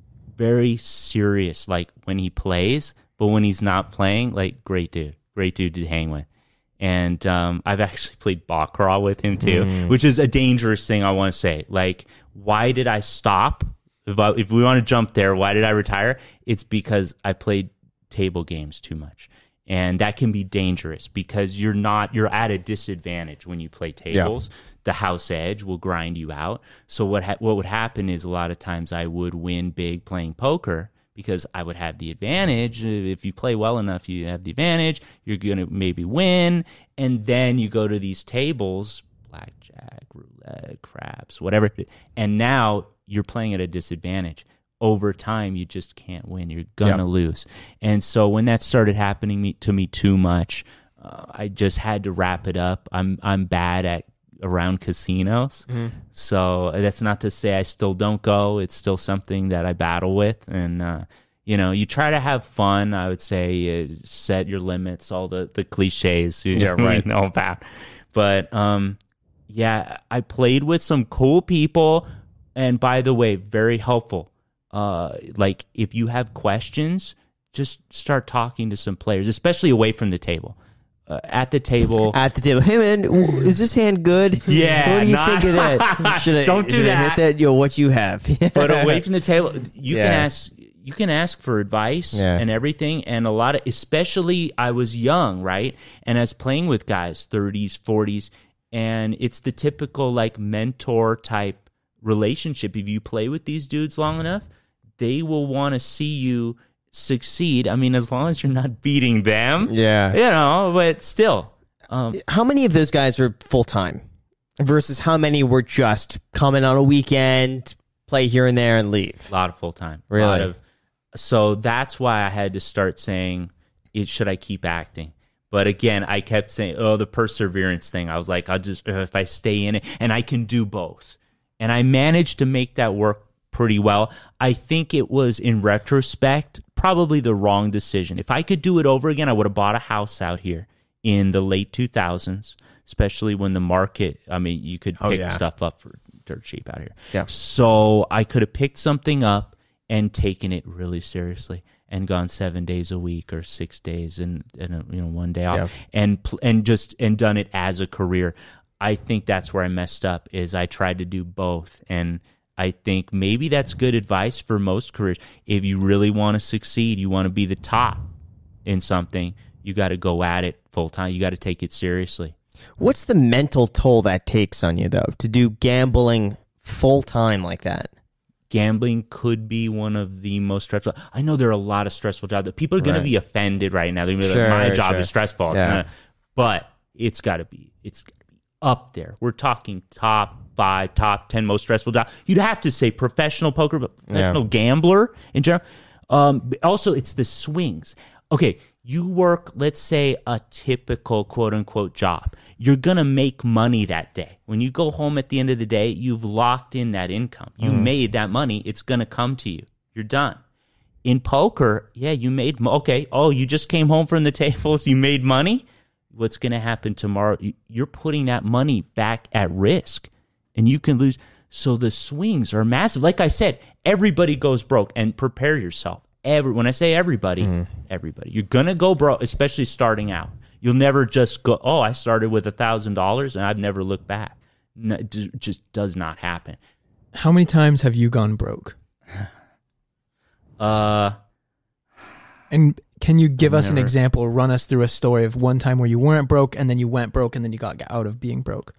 very serious. Like when he plays, but when he's not playing, like great dude, great dude to hang with. And um, I've actually played Baccarat with him too, Mm. which is a dangerous thing. I want to say, like, why did I stop? If I, if we want to jump there, why did I retire? It's because I played table games too much, and that can be dangerous because you're not you're at a disadvantage when you play tables. Yeah. The house edge will grind you out. So what ha- what would happen is a lot of times I would win big playing poker, because I would have the advantage. If you play well enough, you have the advantage. You're going to maybe win. And then you go to these tables, blackjack, roulette, craps, whatever. And now you're playing at a disadvantage. Over time, you just can't win. You're going to Yep. lose. And so when that started happening me, to me too much, uh, I just had to wrap it up. I'm I'm bad at around casinos. Mm-hmm. So that's not to say I still don't go. It's still something that I battle with. And, uh, you know, you try to have fun. I would say uh, set your limits, all the, the cliches you, Yeah, right. you know about. But, um, yeah, I played with some cool people. And by the way, very helpful. Uh, like if you have questions, just start talking to some players, especially away from the table. Uh, at the table. At the table. Hey, man, w- is this hand good? Yeah, What do you not- think of that? Should I, Don't do should I that. hit that? Yo, what you have? But away from the table, you Yeah. can ask you can ask for advice Yeah. and everything. And a lot of, especially I was young, right? And I was playing with guys, thirties, forties, and it's the typical like mentor type relationship. If you play with these dudes long enough, they will want to see you succeed. I mean, as long as you're not beating them, Yeah. you know, but still. Um, How many of those guys are full time versus how many were just coming on a weekend, play here and there, and leave? A lot of full time. Really? A lot of, so that's why I had to start saying, it, should I keep acting? But again, I kept saying, oh, the perseverance thing. I was like, I'll just, if I stay in it, and I can do both. And I managed to make that work pretty well. I think it was, in retrospect, probably the wrong decision. If I could do it over again, I would have bought a house out here in the late two thousands, especially when the market, I mean, you could pick Oh, yeah. stuff up for dirt cheap out here. Yeah. So I could have picked something up and taken it really seriously. and gone seven days a week or six days and, and a, you know, one day off Yeah. and pl- and just and done it as a career. I think that's where I messed up, is I tried to do both. And I think maybe that's good advice for most careers. If you really want to succeed, you want to be the top in something, you got to go at it full time. You got to take it seriously. What's the mental toll that takes on you, though, to do gambling full time like that? Gambling could be one of the most stressful. I know there are a lot of stressful jobs that people are going Right. to be offended right now. They're going to be Sure, like, my job sure. is stressful. Yeah. Uh, But it's got to be, it's gotta be up there. We're talking top five, top ten most stressful jobs. You'd have to say professional poker, but professional Yeah. gambler in general. Um, also, it's the swings. Okay, you work, let's say, a typical quote-unquote job. You're going to make money that day. When you go home at the end of the day, you've locked in that income. You Mm. made that money. It's going to come to you. You're done. In poker, yeah, you made, mo- okay, oh, you just came home from the tables, you made money? What's going to happen tomorrow? You- You're putting that money back at risk, and you can lose. So the swings are massive. Like I said, everybody goes broke, and prepare yourself. Every, when I say everybody, everybody. You're going to go broke, especially starting out. You'll never just go, oh, I started with one thousand dollars and I've never looked back. No, it d- just does not happen. How many times have you gone broke? Uh, And can you give us an Never. example, run us through a story of one time where you weren't broke and then you went broke and then you got out of being broke?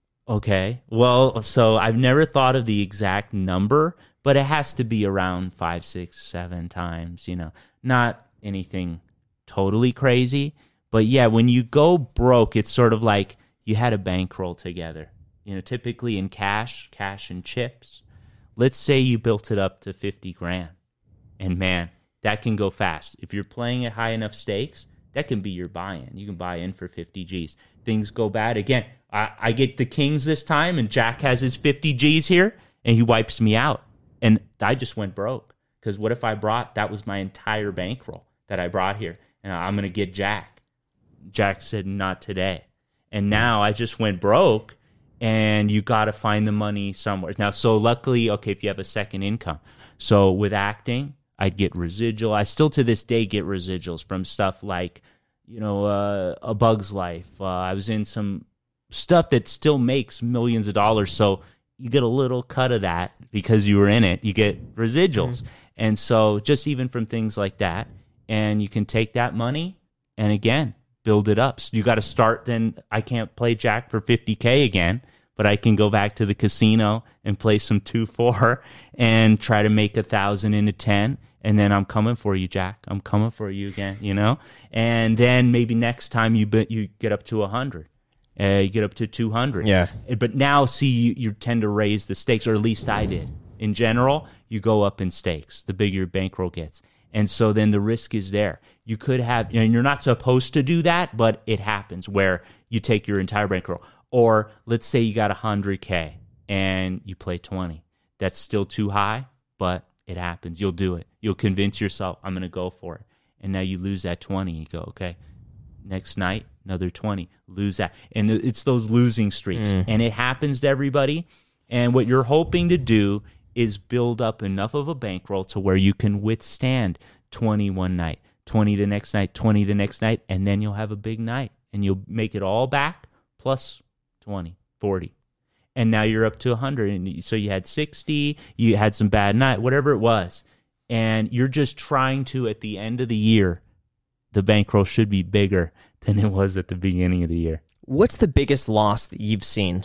Okay. Well, so I've never thought of the exact number, but it has to be around five, six, seven times, you know, not anything totally crazy. But yeah, when you go broke, it's sort of like you had a bankroll together, you know, typically in cash, cash and chips. Let's say you built it up to fifty grand. And man, that can go fast. If you're playing at high enough stakes, that can be your buy-in. You can buy in for fifty G's. Things go bad. Again, I, I get the kings this time, and Jack has his fifty G's here, and he wipes me out. And I just went broke. Because what if I brought, that was my entire bankroll that I brought here, and I'm going to get Jack. Jack said, not today. And now I just went broke, and you got to find the money somewhere. Now, so luckily, okay, if you have a second income. So with acting, I'd get residual. I still to this day get residuals from stuff like, you know, uh, A Bug's Life. Uh, I was in some stuff that still makes millions of dollars. So you get a little cut of that because you were in it. You get residuals. Mm-hmm. And so just even from things like that, and you can take that money and again, build it up. So you got to start then. I can't play Jack for fifty K again, but I can go back to the casino and play some two four and try to make a thousand into ten. And then I'm coming for you, Jack. I'm coming for you again, you know? And then maybe next time you be, you get up to one hundred. Uh, you get up to two hundred. Yeah. But now, see, you, you tend to raise the stakes, or at least I did. In general, you go up in stakes, the bigger your bankroll gets. And so then the risk is there. You could have, and you're not supposed to do that, but it happens where you take your entire bankroll. Or let's say you got one hundred K and you play twenty. That's still too high, but it happens. You'll do it. You'll convince yourself, I'm going to go for it. And now you lose that twenty. You go, okay, next night, another twenty. Lose that. And it's those losing streaks. Mm. And it happens to everybody. And what you're hoping to do is build up enough of a bankroll to where you can withstand twenty one night, twenty the next night, twenty the next night, and then you'll have a big night. And you'll make it all back plus twenty, forty. And now you're up to one hundred. And so you had sixty, you had some bad night, whatever it was. And you're just trying to, at the end of the year, the bankroll should be bigger than it was at the beginning of the year. What's the biggest loss that you've seen?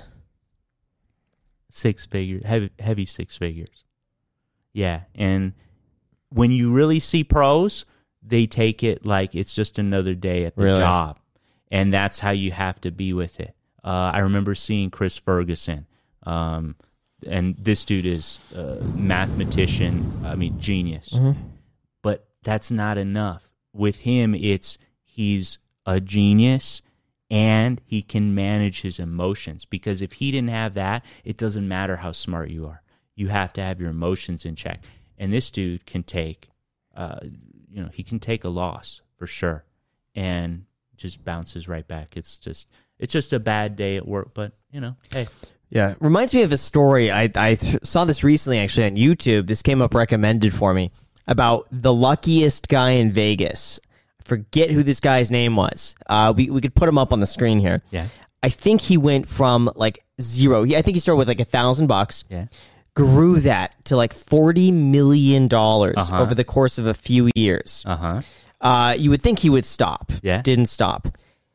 Six figures, heavy, heavy six figures. Yeah. And when you really see pros, they take it like it's just another day at the Really? job. And that's how you have to be with it. Uh, I remember seeing Chris Ferguson, um, and this dude is a mathematician, I mean, genius. Mm-hmm. But that's not enough. With him, it's he's a genius and he can manage his emotions. Because if he didn't have that, it doesn't matter how smart you are. You have to have your emotions in check. And this dude can take, uh, you know, he can take a loss for sure, and just bounces right back. It's just, it's just a bad day at work. But you know, hey. Yeah, reminds me of a story. I I th- saw this recently actually on YouTube. This came up recommended for me. about the luckiest guy in Vegas. Forget who this guy's name was. Uh, we we could put him up on the screen here. Yeah. I think he went from like zero. I think he started with like a thousand bucks. Yeah. Grew that to like forty million dollars Uh-huh. over the course of a few years. Uh-huh. Uh, you would think he would stop. Yeah. Didn't stop.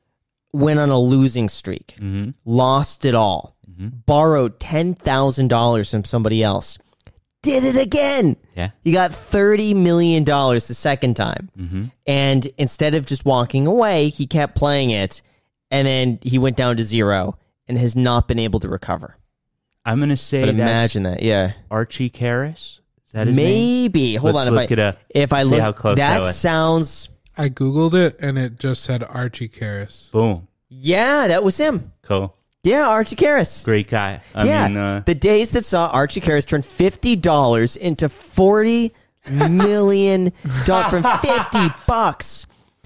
Went on a losing streak. Mm-hmm. Lost it all. Mm-hmm. Borrowed ten thousand dollars from somebody else. Did it again. Yeah. He got thirty million dollars the second time. Mm-hmm. And instead of just walking away, he kept playing it. And then he went down to zero and has not been able to recover. I'm going to say But that's imagine that. Yeah. Archie Karras. Is that his name? Maybe. Hold Let's on. look if I, it up. If I See look, how close that, that was. sounds. I Googled it, and it just said Archie Karras. Boom. Yeah, that was him. Cool. Yeah, Archie Karras. Great guy. I yeah, mean, uh, the days that saw Archie Karras turn fifty dollars into forty million dollars from fifty bucks.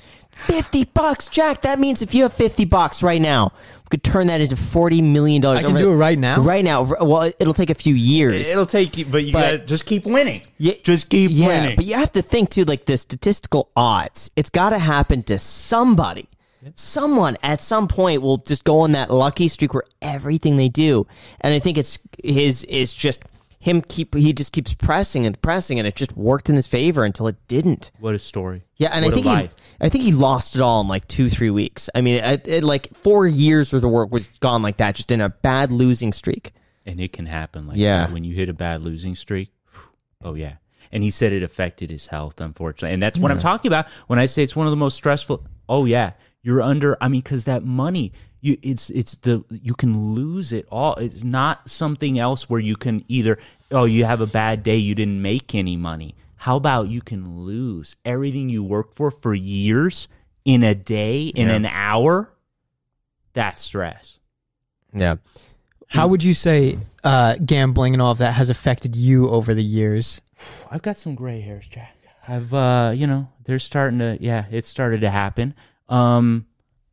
Fifty bucks, Jack. That means if you have fifty bucks right now, we could turn that into forty million dollars. I can do it right now? Right now. Well, it'll take a few years. it'll take you, but you But- gotta just keep winning. Yeah, Just keep yeah, winning. but you have to think too, like the statistical odds. It's got to happen to somebody. Someone at some point will just go on that lucky streak where everything they do, and I think it's his is just him keep he just keeps pressing and pressing, and it just worked in his favor until it didn't. What a story. Yeah, and What I a think he, life. I think he lost it all in like two, three weeks. I mean, it, it, like four years worth of work was gone like that, just in a bad losing streak. And it can happen like Yeah. that when you hit a bad losing streak. Oh yeah. And he said it affected his health, unfortunately. And that's what I'm talking about when I say it's one of the most stressful. Oh yeah. You're under, I mean, because that money, you it's it's the you can lose it all. It's not something else where you can either, oh, you have a bad day, you didn't make any money. How about you can lose everything you worked for for years in a day, in Yeah. an hour? That's stress. Yeah. How would you say uh, gambling and all of that has affected you over the years? I've got some gray hairs, Jack. I've, uh, you know, they're starting to, yeah, it started to happen. Um,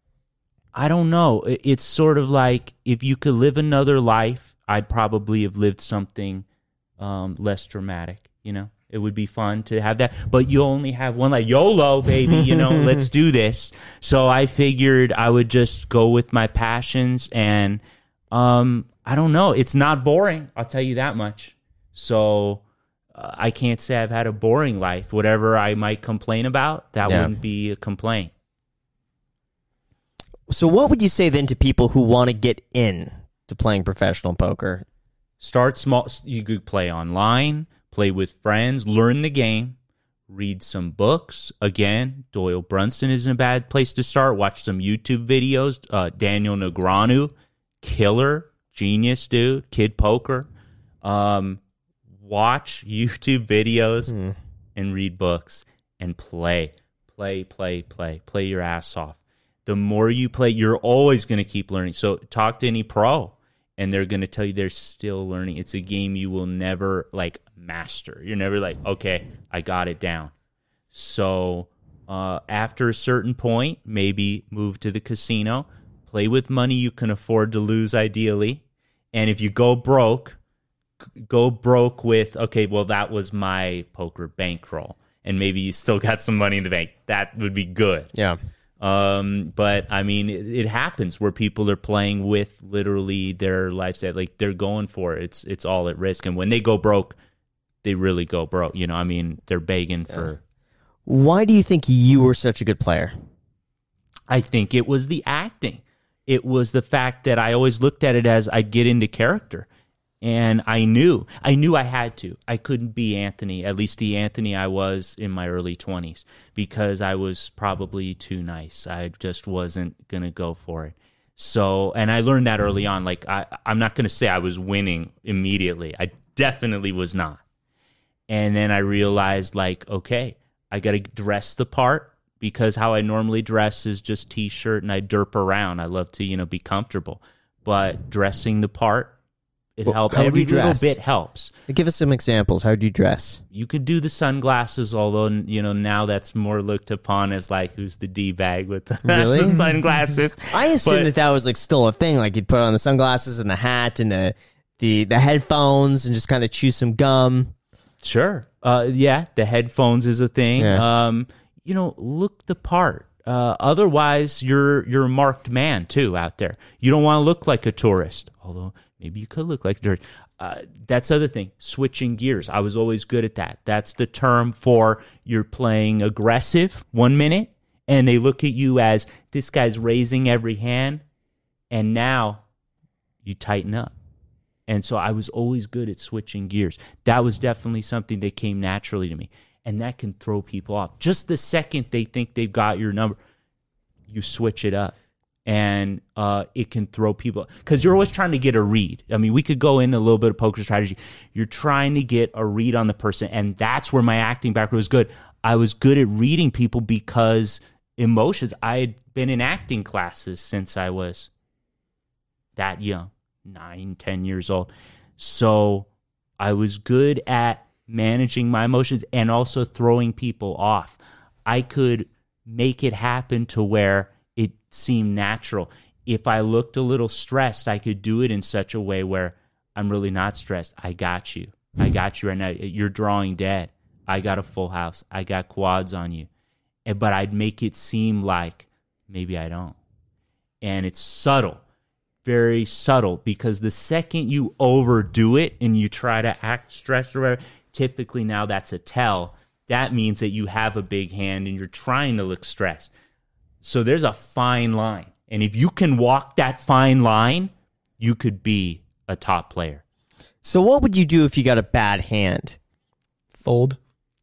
I don't know. It- It's sort of like if you could live another life, I'd probably have lived something um, less dramatic, you know? It would be fun to have that, but you only have one life. YOLO, baby, you know, let's do this. So I figured I would just go with my passions, and um, I don't know. It's not boring, I'll tell you that much. So uh, I can't say I've had a boring life. Whatever I might complain about, that Yeah. wouldn't be a complaint. So what would you say then to people who want to get in to playing professional poker? Start small. You could play online, play with friends, learn the game, read some books. Again, Doyle Brunson isn't a bad place to start. Watch some YouTube videos. Uh, Daniel Negreanu, killer, genius dude, Kid Poker. Um, watch YouTube videos Hmm. and read books and play. Play, play, play. Play your ass off. The more you play, you're always going to keep learning. So talk to any pro, and they're going to tell you they're still learning. It's a game you will never, like, master. You're never like, okay, I got it down. So uh, after a certain point, maybe move to the casino, play with money you can afford to lose, ideally. And if you go broke, g- go broke with, okay, well, that was my poker bankroll. And maybe you still got some money in the bank. That would be good. Yeah. Um, but I mean, it, it happens where people are playing with literally their lifestyle, like they're going for it. It's it's all at risk, and when they go broke, they really go broke. You know, I mean, they're begging for. Why do you think you were such a good player? I think it was the acting. It was the fact that I always looked at it as I'd get into character. And I knew, I knew I had to. I couldn't be Anthony, at least the Anthony I was in my early twenties, because I was probably too nice. I just wasn't going to go for it. So, and I learned that early on. Like, I, I'm not going to say I was winning immediately. I definitely was not. And then I realized, like, okay, I got to dress the part, because how I normally dress is just T-shirt and I derp around. I love to, you know, be comfortable. But dressing the part, it Well, helps. how would Every you little dress? bit helps. Give us some examples. How do you dress? You could do the sunglasses, although, you know, now that's more looked upon as like, who's the D-bag with the, Really? the sunglasses. I assumed But- that that was like still a thing. Like you'd put on the sunglasses and the hat and the the, the headphones and just kind of chew some gum. Sure. Uh, yeah, the headphones is a thing. Yeah. Um, you know, look the part. Uh, otherwise, you're you're a marked man too out there. You don't want to look like a tourist, although maybe you could look like a tourist. Uh, that's the other thing. Switching gears. I was always good at that. That's the term for you're playing aggressive one minute, and they look at you as this guy's raising every hand, and now you tighten up. And so I was always good at switching gears. That was definitely something that came naturally to me. And that can throw people off. Just the second they think they've got your number, you switch it up. And uh, it can throw people, because you're always trying to get a read. I mean, we could go into a little bit of poker strategy. You're trying to get a read on the person. And that's where my acting background was good. I was good at reading people because emotions. I had been in acting classes since I was that young. Nine, ten years old. So I was good at managing my emotions and also throwing people off. I could make it happen to where it seemed natural. If I looked a little stressed, I could do it in such a way where I'm really not stressed. I got you. I got you right now. You're drawing dead. I got a full house. I got quads on you. But I'd make it seem like maybe I don't. And it's subtle. Very subtle, because the second you overdo it and you try to act stressed or whatever, typically now that's a tell. That means that you have a big hand and you're trying to look stressed. So there's a fine line. And if you can walk that fine line, you could be a top player. So what would you do if you got a bad hand? Fold.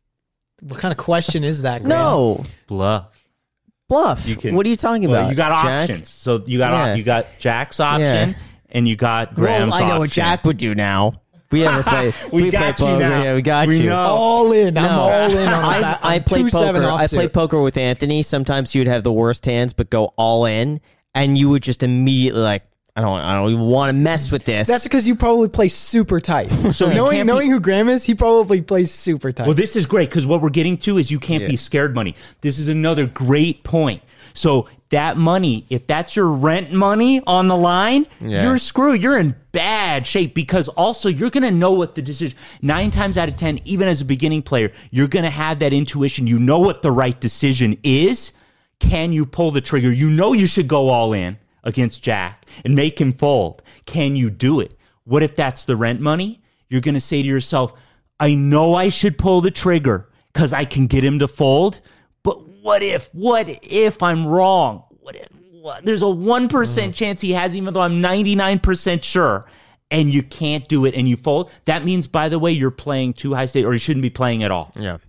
What kind of question is that, Graham? No. Bluff. Bluff. You can- what are you talking Well, about? you got Jack? options. So you got Yeah. op- you got Jack's option Yeah. and you got Graham's Well, I know what option. Jack would do now. We ever play. We got play you poker. now. Yeah, we got We you. know. All in. I'm No. all in on I, that. I I'm play two seven poker. I offsuit. play poker with Anthony. Sometimes you'd have the worst hands, but go all in, and you would just immediately like, I don't, I don't even want to mess with this. That's because you probably play super tight. So you knowing can't be- knowing who Graham is, he probably plays super tight. Well, this is great, because what we're getting to is you can't Yeah. be scared money. This is another great point. So that money, if that's your rent money on the line, Yeah. you're screwed. You're in bad shape, because also you're going to know what the decision, nine times out of ten, even as a beginning player, you're going to have that intuition. You know what the right decision is. Can you pull the trigger? You know you should go all in against Jack and make him fold. Can you do it? What if that's the rent money? You're going to say to yourself, I know I should pull the trigger because I can get him to fold, but what if, what if I'm wrong? What if, what? There's a one percent chance he has, even though I'm ninety-nine percent sure, and you can't do it and you fold. That means, by the way, you're playing too high state, or you shouldn't be playing at all. yeah.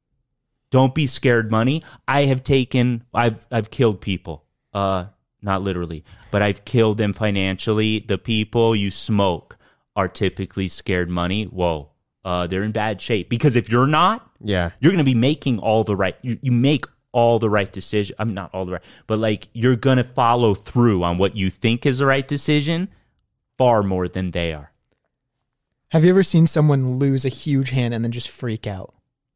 Don't be scared money. I have taken, I've I've killed people. Uh, not literally, but I've killed them financially. The people you smoke are typically scared money. Whoa, uh, they're in bad shape, because if you're not, Yeah. you're going to be making all the right, you, you make all the right decision. I'm not all the right, but like you're going to follow through on what you think is the right decision far more than they are. Have you ever seen someone lose a huge hand and then just freak out?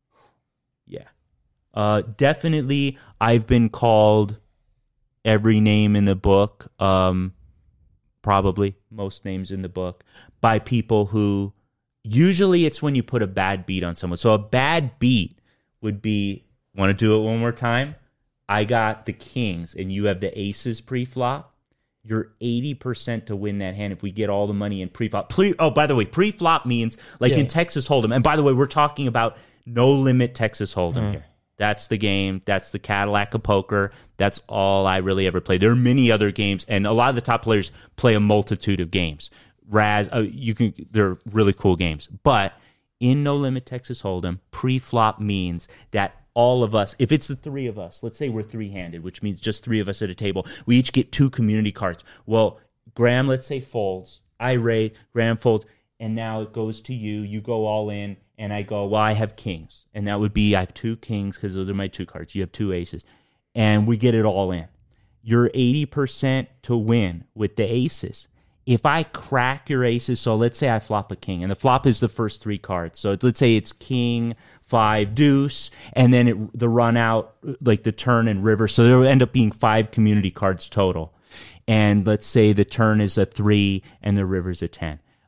Yeah. Uh, definitely, I've been called every name in the book, um, probably most names in the book, by people who, usually it's when you put a bad beat on someone. So a bad beat would be, want to do it one more time? I got the kings and you have the aces pre-flop. You're eighty percent to win that hand if we get all the money in pre-flop. Pre- oh, by the way, pre-flop means, like Yeah. in Texas Hold'em, and by the way, we're talking about no limit Texas Hold'em Mm. here. That's the game. That's the Cadillac of poker. That's all I really ever played. There are many other games, and a lot of the top players play a multitude of games. Raz, uh, you can. They're really cool games. But in No Limit Texas Hold'em, pre-flop means that all of us, if it's the three of us, let's say we're three-handed, which means just three of us at a table, we each get two community cards. Well, Graham, let's say, folds. I raise, Graham folds, and now it goes to you. You go all in. And I go, well, I have kings. And that would be, I have two kings because those are my two cards. You have two aces. And we get it all in. You're eighty percent to win with the aces. If I crack your aces, so let's say I flop a king, and the flop is the first three cards. So let's say it's king, five, deuce, and then it, the run out, like the turn and river. So there will end up being five community cards total. And let's say the turn is a three and the river's a ten.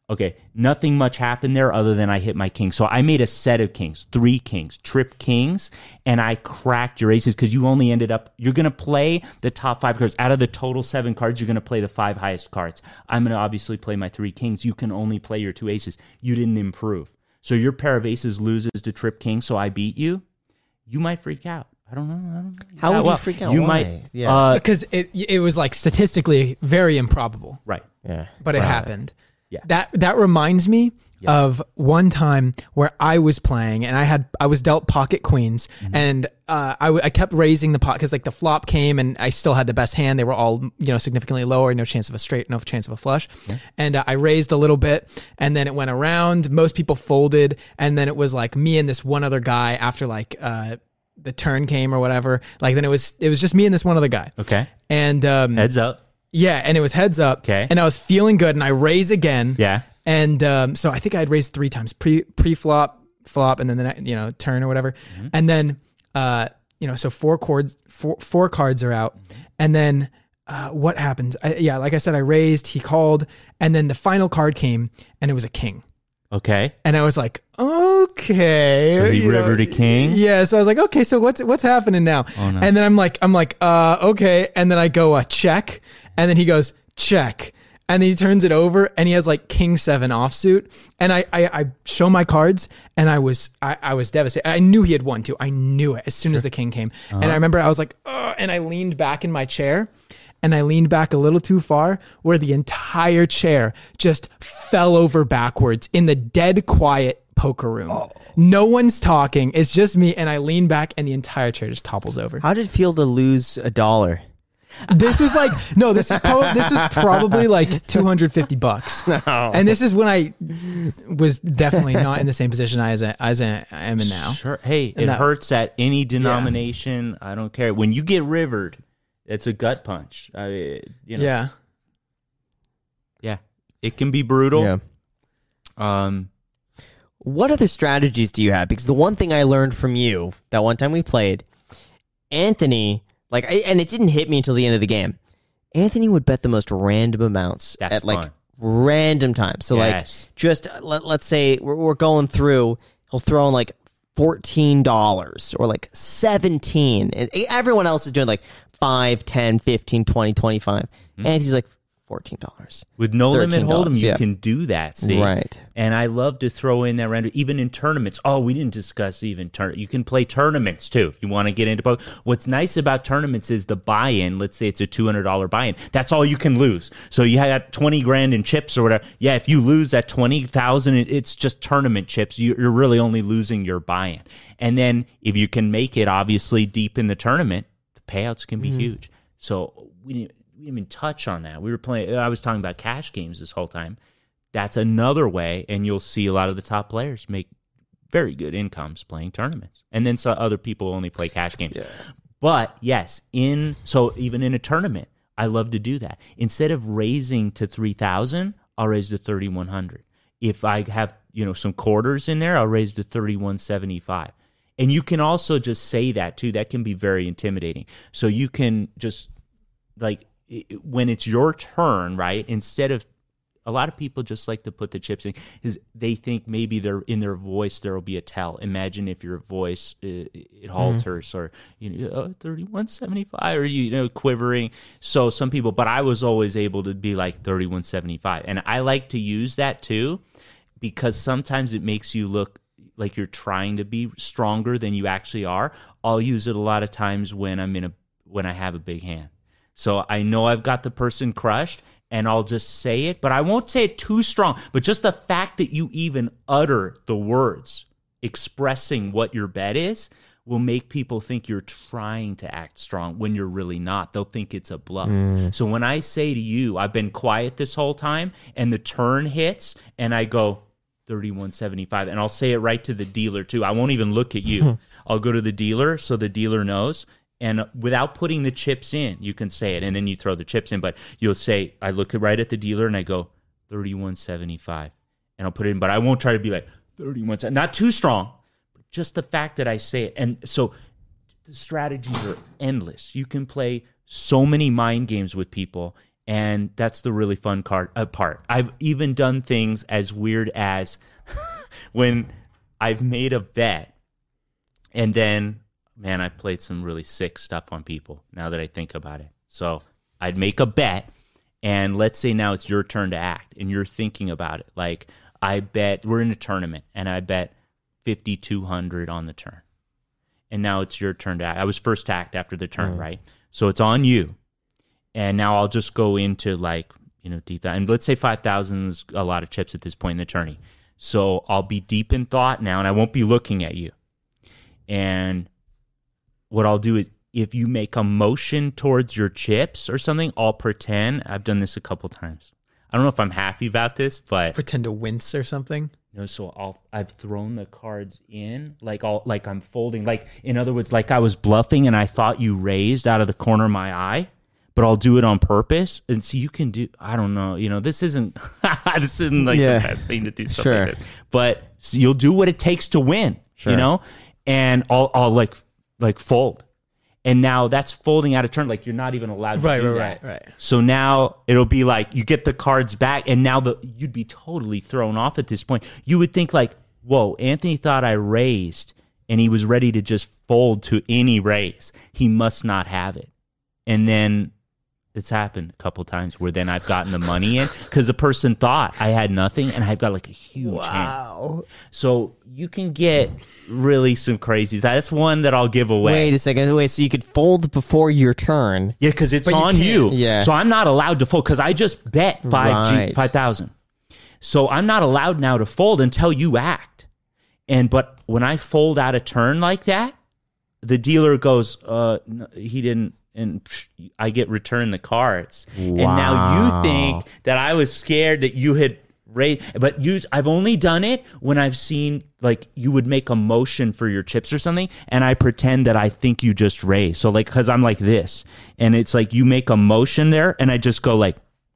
Okay, nothing much happened there other than I hit my king. So I made a set of kings, three kings, trip kings, and I cracked your aces because you only ended up, you're going to play the top five cards. Out of the total seven cards, you're going to play the five highest cards. I'm going to obviously play my three kings. You can only play your two aces. You didn't improve. So your pair of aces loses to trip king, so I beat you. You might freak out. I don't know. I don't know. How Yeah, would well, you freak out? You Why? might. Yeah. Uh, Because it it was like statistically very improbable, right. yeah. but it Right. happened. Yeah. That that reminds me Yeah. of one time where I was playing and I had I was dealt pocket queens Mm-hmm. and uh, I, w- I kept raising the pot because like the flop came and I still had the best hand. They were all you know significantly lower, no chance of a straight, no chance of a flush. And uh, I raised a little bit and then it went around. Most people folded and then it was like me and this one other guy after like uh, the turn came or whatever. Like then it was it was just me and this one other guy. Okay. And um, Heads up. yeah, and it was heads up. Okay. And I was feeling good, and I raise again. Yeah. And um, so I think I'd raised three times pre pre flop, flop, and then the ne- you know turn or whatever. Mm-hmm. And then uh, you know so four chords, four four cards are out, Mm-hmm. and then uh, what happens? I, yeah, like I said, I raised. He called, and then the final card came, and it was a king. Okay. And I was like, okay. So he you know, rivered a king? Yeah. So I was like, okay, so what's what's happening now? Oh, no. And then I'm like, I'm like, uh, okay. And then I go, uh, check. And then he goes, check. And then he turns it over and he has like king seven offsuit. And I, I, I show my cards and I was, I, I was devastated. I knew he had won too. I knew it as soon as the king came. Uh-huh. And I remember I was like, oh, and I leaned back in my chair. And I leaned back a little too far where the entire chair just fell over backwards in the dead quiet poker room. Oh. No one's talking. It's just me. And I lean back and the entire chair just topples over. How did it feel to lose a dollar? This was like, no, this is pro- this was probably like two hundred fifty bucks. And this is when I was definitely not in the same position I as, a, as a, I am in now. Sure. Hey, it And that- hurts at any denomination. I don't care. When you get rivered, it's a gut punch. I, you know, Yeah. yeah. It can be brutal. Yeah. Um, What other strategies do you have? Because the one thing I learned from you that one time we played, Anthony, like, I, and it didn't hit me until the end of the game. Anthony would bet the most random amounts That's at like fun. random times. So Yes. like, just let, let's say we're, we're going through, he'll throw in like fourteen dollars or like seventeen, and everyone else is doing like five, ten, fifteen, twenty, twenty-five, Mm-hmm. and he's like fourteen dollars. with no limit thirteen dollars, hold'em, you yeah. can do that. See, Right. And I love to throw in that random, even in tournaments. Oh, we didn't discuss even turn. You can play tournaments too if you want to get into poker. What's nice about tournaments is the buy-in. Let's say it's a two hundred dollar buy-in. That's all you can lose. So you had twenty grand in chips or whatever. Yeah, if you lose that twenty thousand, it's just tournament chips. You're really only losing your buy-in. And then if you can make it, obviously deep in the tournament, the payouts can be huge. So we didn't, we didn't even touch on that. We were playing. I was talking about cash games this whole time. That's another way, and you'll see a lot of the top players make very good incomes playing tournaments. And then some other people only play cash games. Yeah. But yes, in so even in a tournament, I love to do that. Instead of raising to three thousand, I'll raise to thirty-one hundred. If I have, you know, some quarters in there, I'll raise to thirty-one seventy-five. And you can also just say that too. That can be very intimidating. So you can just like when it's your turn, right? Instead of a lot of people just like to put the chips in because they think maybe they're in their voice there will be a tell. Imagine if your voice it, it halters or you know oh, thirty-one seventy-five or you, you know quivering. So some people, but I was always able to be like thirty-one seventy-five, and I like to use that too because sometimes it makes you look like you're trying to be stronger than you actually are. I'll use it a lot of times when I'm in a when I have a big hand. So I know I've got the person crushed, and I'll just say it, but I won't say it too strong. But just the fact that you even utter the words expressing what your bet is will make people think you're trying to act strong when you're really not. They'll think it's a bluff. Mm. So when I say to you, I've been quiet this whole time, and the turn hits, and I go thirty-one seventy-five, and I'll say it right to the dealer too. I won't even look at you. I'll go to the dealer so the dealer knows. And without putting the chips in, you can say it, and then you throw the chips in. But you'll say, I look right at the dealer, and I go, thirty-one seventy-five. And I'll put it in, but I won't try to be like, thirty-one seventy-five. Not too strong, but just the fact that I say it. And so the strategies are endless. You can play so many mind games with people, And that's the really fun card, uh, part. I've even done things as weird as when I've made a bet, and then, man, I've played some really sick stuff on people now that I think about it. So I'd make a bet, and let's say now it's your turn to act, and you're thinking about it. Like, I bet, we're in a tournament, and I bet fifty-two hundred on the turn. And now it's your turn to act. I was first to act after the turn, mm. right? So it's on you. And now I'll just go into, like, you know, deep. And let's say five thousand is a lot of chips at this point in the tourney. So I'll be deep in thought now, and I won't be looking at you. And what I'll do is, if you make a motion towards your chips or something, I'll pretend. I've done this a couple times. I don't know if I'm happy about this, but Pretend to wince or something. you know, so I'll I've thrown the cards in, like I'll like I'm folding. Like, in other words, like I was bluffing and I thought you raised out of the corner of my eye, but I'll do it on purpose. And so you can do, I don't know, you know, this isn't this isn't like Yeah. the best thing to do stuff Sure. like this. But so you'll do what it takes to win, Sure. you know? And I'll I'll like like fold. And now that's folding out of turn. Like, you're not even allowed to Right, do right, that. right, right. So now it'll be like you get the cards back, and now the you'd be totally thrown off at this point. You would think like, whoa, Anthony thought I raised, and he was ready to just fold to any raise. He must not have it. And then it's happened a couple times where then I've gotten the money in because the person thought I had nothing, and I've got like a huge hand. Wow. So you can get really some crazies. That's one that I'll give away. Wait a second. Wait, so you could fold before your turn. Yeah, because it's But you on can't. you. Yeah. So I'm not allowed to fold because I just bet five G Right. five thousand. So I'm not allowed now to fold until you act. And but when I fold out a turn like that, the dealer goes, uh, no, he didn't, and psh, I get returned the cards. And now you Wow. think that I was scared that you had raised, but you, I've only done it when I've seen like you would make a motion for your chips or something, and I pretend that I think you just raised. So like, because I'm like this, and it's like you make a motion there, and I just go like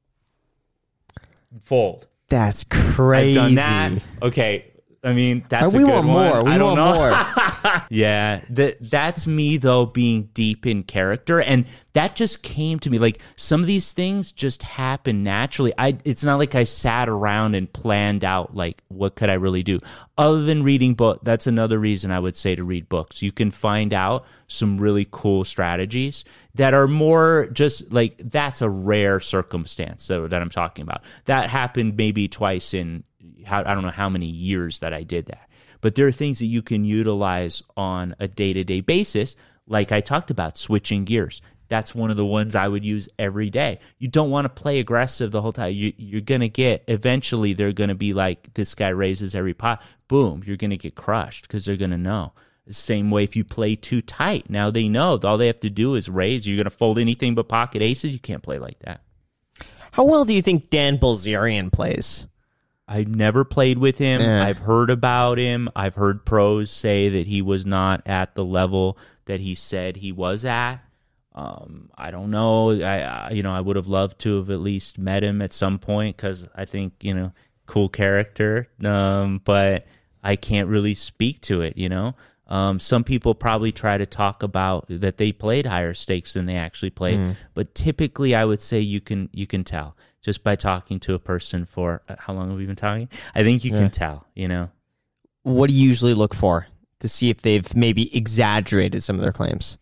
fold. That's crazy. I've done that. Okay. I mean, that's Uh, we a good want one. more. We I don't want know. more. Yeah, that that's me though, being deep in character, and that just came to me. Like, some of these things just happen naturally. I it's not like I sat around and planned out like what could I really do other than reading book. That's another reason I would say to read books. You can find out some really cool strategies that are more just like, that's a rare circumstance that, that I'm talking about. That happened maybe twice in how, I don't know how many years that I did that. But there are things that you can utilize on a day-to-day basis, like I talked about, switching gears. That's one of the ones I would use every day. You don't want to play aggressive the whole time. You, you're going to get, eventually they're going to be like, this guy raises every pot. Boom, you're going to get crushed because they're going to know. The same way if you play too tight. Now they know. All they have to do is raise. You're going to fold anything but pocket aces. You can't play like that. How well do you think Dan Bilzerian plays? I've never played with him. Yeah. I've heard about him. I've heard pros say that he was not at the level that he said he was at. Um, I don't know. I, I you know I would have loved to have at least met him at some point because I think, you know, cool character. Um, but I can't really speak to it. You know, um, some people probably try to talk about that they played higher stakes than they actually played. Mm. But typically, I would say you can you can tell. Just by talking to a person for, uh, how long have we been talking? I think you Yeah. can tell, you know? What do you usually look for to see if they've maybe exaggerated some of their claims?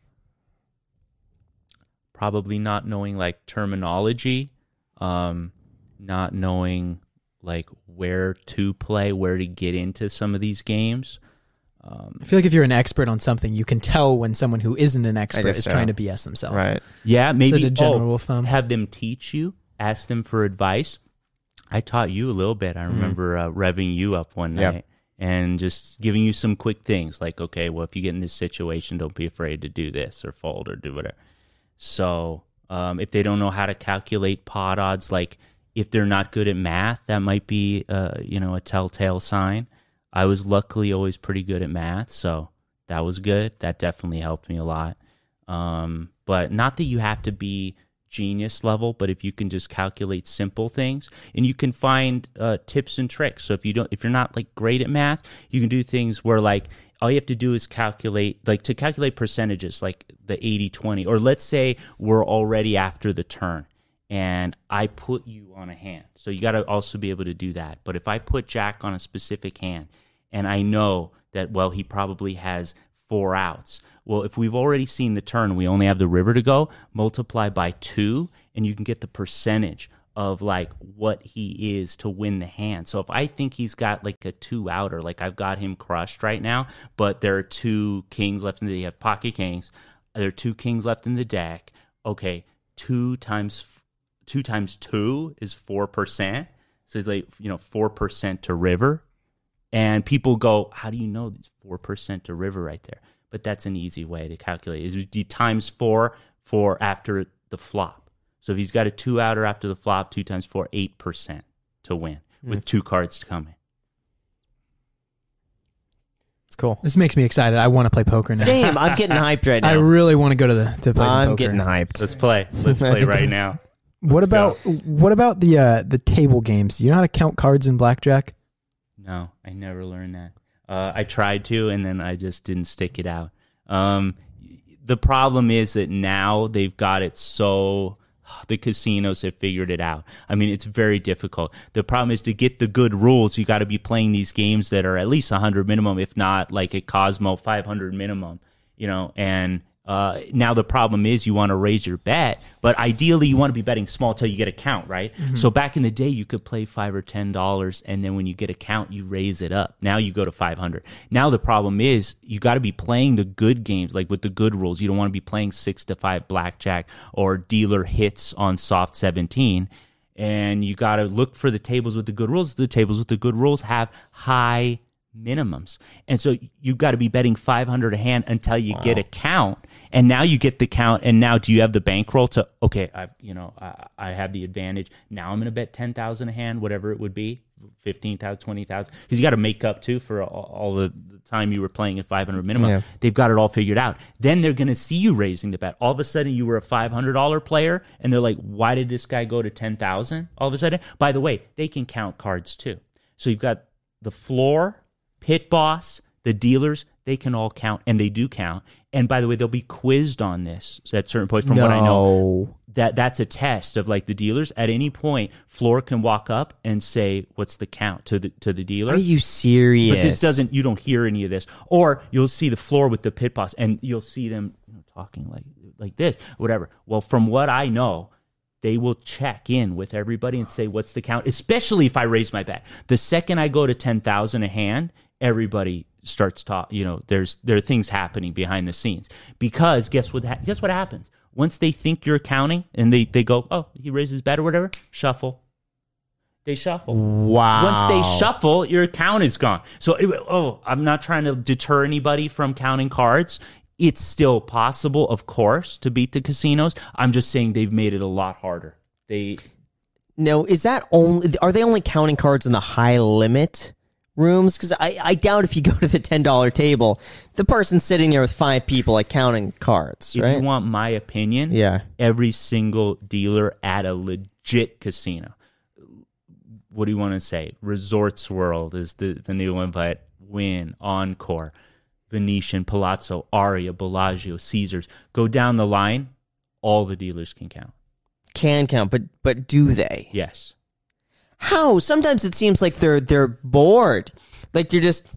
Probably not knowing, like, terminology, um, not knowing, like, where to play, where to get into some of these games. Um, I feel like if you're an expert on something, you can tell when someone who isn't an expert guess is so. trying to B S themselves. Right. yeah, maybe Such a general oh, rule of thumb. have them teach you, ask them for advice. I taught you a little bit. I remember uh, revving you up one Yep. night and just giving you some quick things like, okay, well, if you get in this situation, don't be afraid to do this or fold or do whatever. So um, if they don't know how to calculate pot odds, like if they're not good at math, that might be, uh, you know, a telltale sign. I was luckily always pretty good at math, so that was good. That definitely helped me a lot. Um, but not that you have to be genius level, but if you can just calculate simple things, and you can find uh, tips and tricks. So if you don't, if you're not like great at math, you can do things where like all you have to do is calculate, like to calculate percentages, like the eighty twenty, or let's say we're already after the turn and I put you on a hand. So you got to also be able to do that. But if I put Jack on a specific hand and I know that, well, he probably has four outs. Well, if we've already seen the turn, we only have the river to go, multiply by two, and you can get the percentage of like what he is to win the hand. So if I think he's got like a two outer, like I've got him crushed right now, but there are two kings left in the, you have pocket kings. There are two kings left in the deck. Okay, two times two times two is four percent. So it's like, you know, four percent to river. And people go, how do you know it's four percent to river right there? But that's an easy way to calculate. Is you times four for after the flop. So if he's got a two outer after the flop, two times four, eight percent to win with two cards to come in. It's cool. This makes me excited. I want to play poker now. Same. I'm getting hyped right now. I really want to go to the to play some I'm poker. getting hyped. Let's play. Let's play right now. What about what about the uh, the table games? Do you know how to count cards in blackjack? No, I never learned that. Uh, I tried to, and then I just didn't stick it out. Um, the problem is that now they've got it so... The casinos have figured it out. I mean, it's very difficult. The problem is to get the good rules, you got to be playing these games that are at least one hundred minimum, if not like a Cosmo five hundred minimum, you know, and uh, now the problem is you want to raise your bet, but ideally you want to be betting small till you get a count, right? Mm-hmm. So back in the day, you could play five or ten dollars, and then when you get a count, you raise it up. Now you go to five hundred. Now the problem is you got to be playing the good games, like with the good rules. You don't want to be playing six to five blackjack or dealer hits on soft seventeen. And you got to look for the tables with the good rules. The tables with the good rules have high minimums, and so you got to be betting five hundred a hand until you wow. get a count. And now you get the count, and now do you have the bankroll to, okay, I you know, I, I have the advantage. Now I'm going to bet ten thousand a hand, whatever it would be, fifteen thousand, twenty thousand, because you got to make up, too, for all, all the, the time you were playing at five hundred minimum. Yeah. They've got it all figured out. Then they're going to see you raising the bet. All of a sudden, you were a five hundred dollars player, and they're like, why did this guy go to ten thousand all of a sudden? By the way, they can count cards, too. So you've got the floor, pit boss, the dealers, they can all count, and they do count. And by the way, they'll be quizzed on this so at certain points. From no. what I know, that that's a test of like the dealers. At any point, floor can walk up and say, "What's the count?" to the to the dealer. Are you serious? But this doesn't. You don't hear any of this. Or you'll see the floor with the pit boss, and you'll see them you know, talking like like this, whatever. Well, from what I know, they will check in with everybody and say, "What's the count?" Especially if I raise my bet. The second I go to ten thousand a hand, everybody starts talk. You know, there's there are things happening behind the scenes because guess what? Ha- guess what happens once they think you're counting and they they go, oh, he raises bet or whatever. Shuffle. They shuffle. Wow. Once they shuffle, your count is gone. So, it, oh, I'm not trying to deter anybody from counting cards. It's still possible, of course, to beat the casinos. I'm just saying they've made it a lot harder. They. No, is that only? Are they only counting cards in the high limit rooms? Because I, I doubt if you go to the ten dollar table, the person's sitting there with five people like counting cards, if right? you want my opinion, yeah. every single dealer at a legit casino, what do you want to say? Resorts World is the, the new one, but Wynn, Encore, Venetian, Palazzo, Aria, Bellagio, Caesars. Go down the line, all the dealers can count. Can count, but but do they? Yes. How? Sometimes it seems like they're they're bored, like they're just,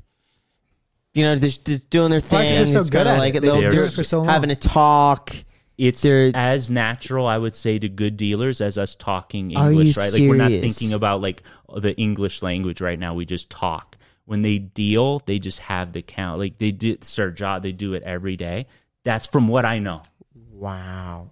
you know, they're just doing their thing. They're so it's good at like it. They'll, They're they're for so long. having a talk. It's They're- as natural, I would say, to good dealers as us talking Are English, you right? Like we're not serious? thinking about like the English language right now. We just talk. When they deal, they just have the count. Like they did Sir John, they do it every day. That's from what I know. Wow,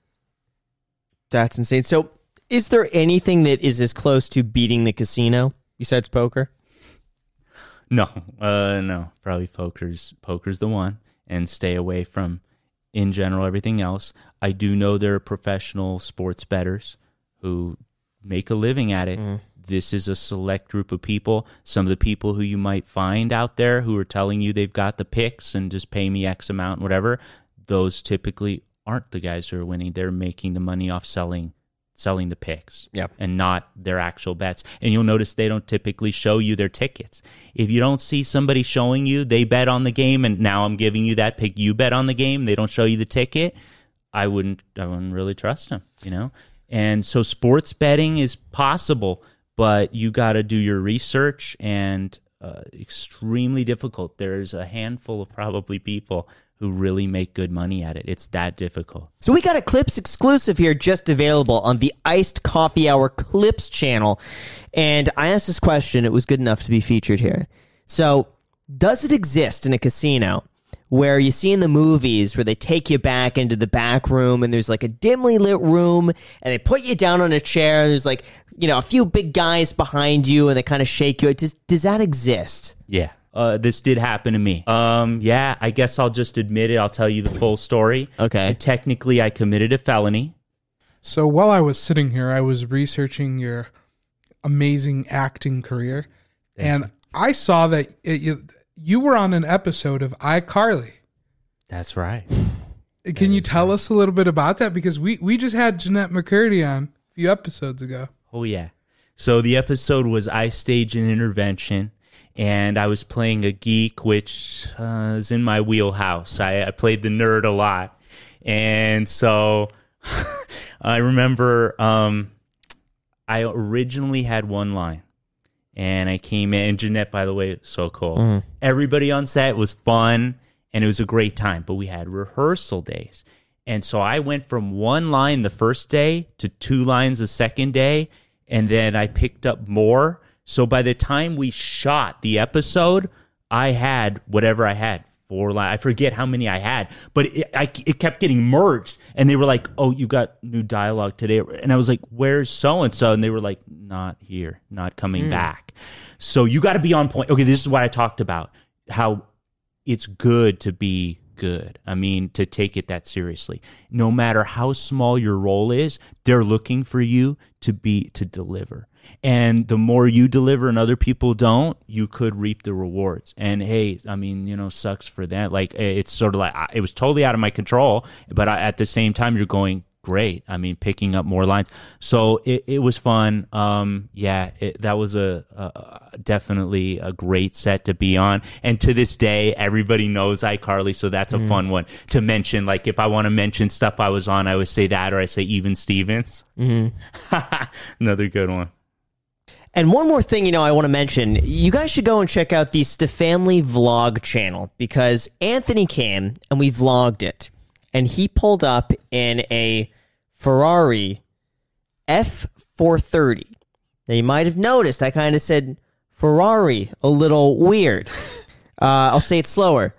that's insane. So, is there anything that is as close to beating the casino besides poker? No, uh, no, probably poker's poker's the one, and stay away from, in general, everything else. I do know there are professional sports bettors who make a living at it. Mm. This is a select group of people. Some of the people who you might find out there who are telling you they've got the picks and just pay me X amount, whatever, those typically aren't the guys who are winning. They're making the money off selling selling the picks, yep. and not their actual bets. And you'll notice they don't typically show you their tickets. If you don't see somebody showing you they bet on the game, and now I'm giving you that pick, you bet on the game, they don't show you the ticket, I wouldn't I wouldn't really trust them, you know? And so sports betting is possible, but you got to do your research, and uh, extremely difficult. There's a handful of probably people who really make good money at it. It's that difficult. So we got a Clips exclusive here just available on the Iced Coffee Hour Clips channel. And I asked this question. It was good enough to be featured here. So does it exist in a casino where you see in the movies where they take you back into the back room and there's like a dimly lit room and they put you down on a chair and there's like, you know, a few big guys behind you and they kind of shake you? Does, does that exist? Yeah. Uh, this did happen to me. Um, yeah, I guess I'll just admit it. I'll tell you the full story. Okay. And technically, I committed a felony. So while I was sitting here, I was researching your amazing acting career, Thank and you. I saw that it, you, you were on an episode of iCarly. That's right. Can you tell us a little bit about that? Because we, we just had Jeanette McCurdy on a few episodes ago. Oh, yeah. So the episode was I Stage an Intervention, and I was playing a geek, which uh, is in my wheelhouse. I, I played the nerd a lot. And so I remember um, I originally had one line. And I came in, and Jeanette, by the way, so cool. Mm. Everybody on set was fun, and it was a great time. But we had rehearsal days. And so I went from one line the first day to two lines the second day, and then I picked up more. So by the time we shot the episode, I had whatever I had, four lines. I forget how many I had, but it, I, it kept getting merged. And they were like, oh, you got new dialogue today. And I was like, where's so-and-so? And they were like, not here, not coming mm. back. So you got to be on point. Okay, this is what I talked about, how it's good to be good. I mean, to take it that seriously. No matter how small your role is, they're looking for you to be to deliver. And the more you deliver and other people don't, you could reap the rewards. And hey, I mean, you know, sucks for that. Like, it's sort of like, it was totally out of my control, but I, at the same time, you're going, great. I mean, picking up more lines. So it, it was fun. Um, yeah, it, that was a, a definitely a great set to be on. And to this day, everybody knows iCarly, so that's a mm. fun one to mention. Like, if I want to mention stuff I was on, I would say that, or I say Even Stevens. Mm-hmm. Another good one. And one more thing, you know, I want to mention, you guys should go and check out the SteFamily Vlog channel, because Anthony came and we vlogged it, and he pulled up in a Ferrari F four thirty. Now, you might have noticed I kind of said Ferrari a little weird. Uh, I'll say it slower.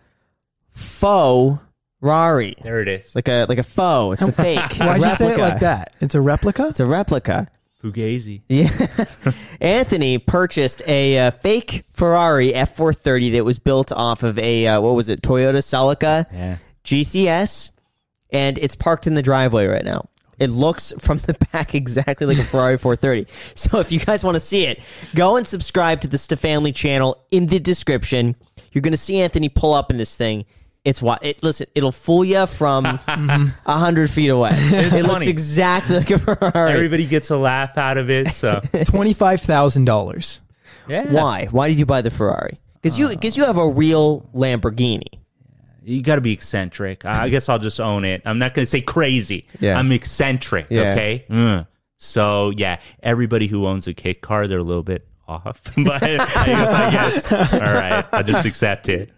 Faux Rari. There it is. Like a like a faux. It's a fake. Why'd you say it like that? It's a replica? It's a replica. Fugazi. Yeah. Anthony purchased a uh, fake Ferrari F four thirty that was built off of a, uh, what was it, Toyota Celica yeah. G C S, and it's parked in the driveway right now. It looks from the back exactly like a Ferrari four thirty. So if you guys want to see it, go and subscribe to the SteFamily channel in the description. You're going to see Anthony pull up in this thing. It's what it listen. It'll fool you from a hundred feet away. It's it funny. looks exactly like a Ferrari. Everybody gets a laugh out of it. So twenty-five thousand dollars. Yeah. Why? Why did you buy the Ferrari? Because you because you have a real Lamborghini. You got to be eccentric. I guess I'll just own it. I'm not going to say crazy. Yeah. I'm eccentric. Yeah. Okay. Mm. So yeah, everybody who owns a kit car, they're a little bit off. But I guess, I guess. All right. I'll just accept it.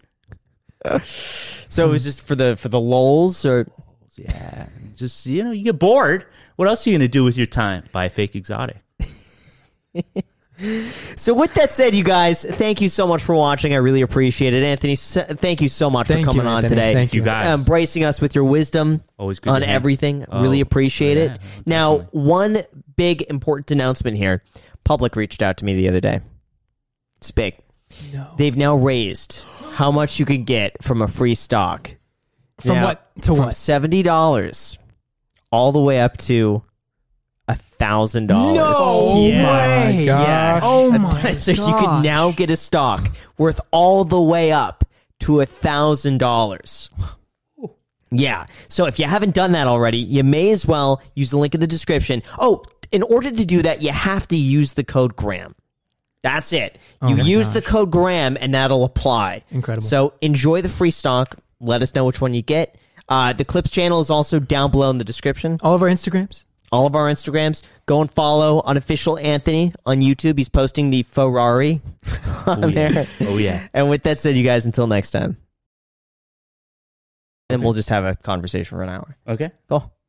So it was just for the for the lulz, or yeah, just, you know, you get bored. What else are you gonna do with your time? Buy a fake exotic. So with that said, you guys, thank you so much for watching. I really appreciate it. Anthony, so, thank you so much Thank for coming you, on Anthony. today. Thank you. You guys. Embracing us with your wisdom Always good on to have- everything. Oh, really appreciate yeah, it. Now, definitely. one big important announcement here. Public reached out to me the other day. It's big. No. They've now raised how much you could get from a free stock. From Now, what to from what? seventy dollars all the way up to a thousand dollars. No Yeah. way. Yeah. Oh my So you gosh. can now get a stock worth all the way up to a thousand dollars. Yeah. So if you haven't done that already, you may as well use the link in the description. Oh, in order to do that, you have to use the code Graham. That's it. You my use gosh. the code Graham and that'll apply. Incredible. So enjoy the free stock. Let us know which one you get. Uh, the Clips channel is also down below in the description. All of our Instagrams. all of our Instagrams. Go and follow Unofficial Anthony on YouTube. He's posting the Ferrari on Oh, yeah. there. Oh, yeah. And with that said, you guys, until next time. And we'll just have a conversation for an hour. Okay. Cool.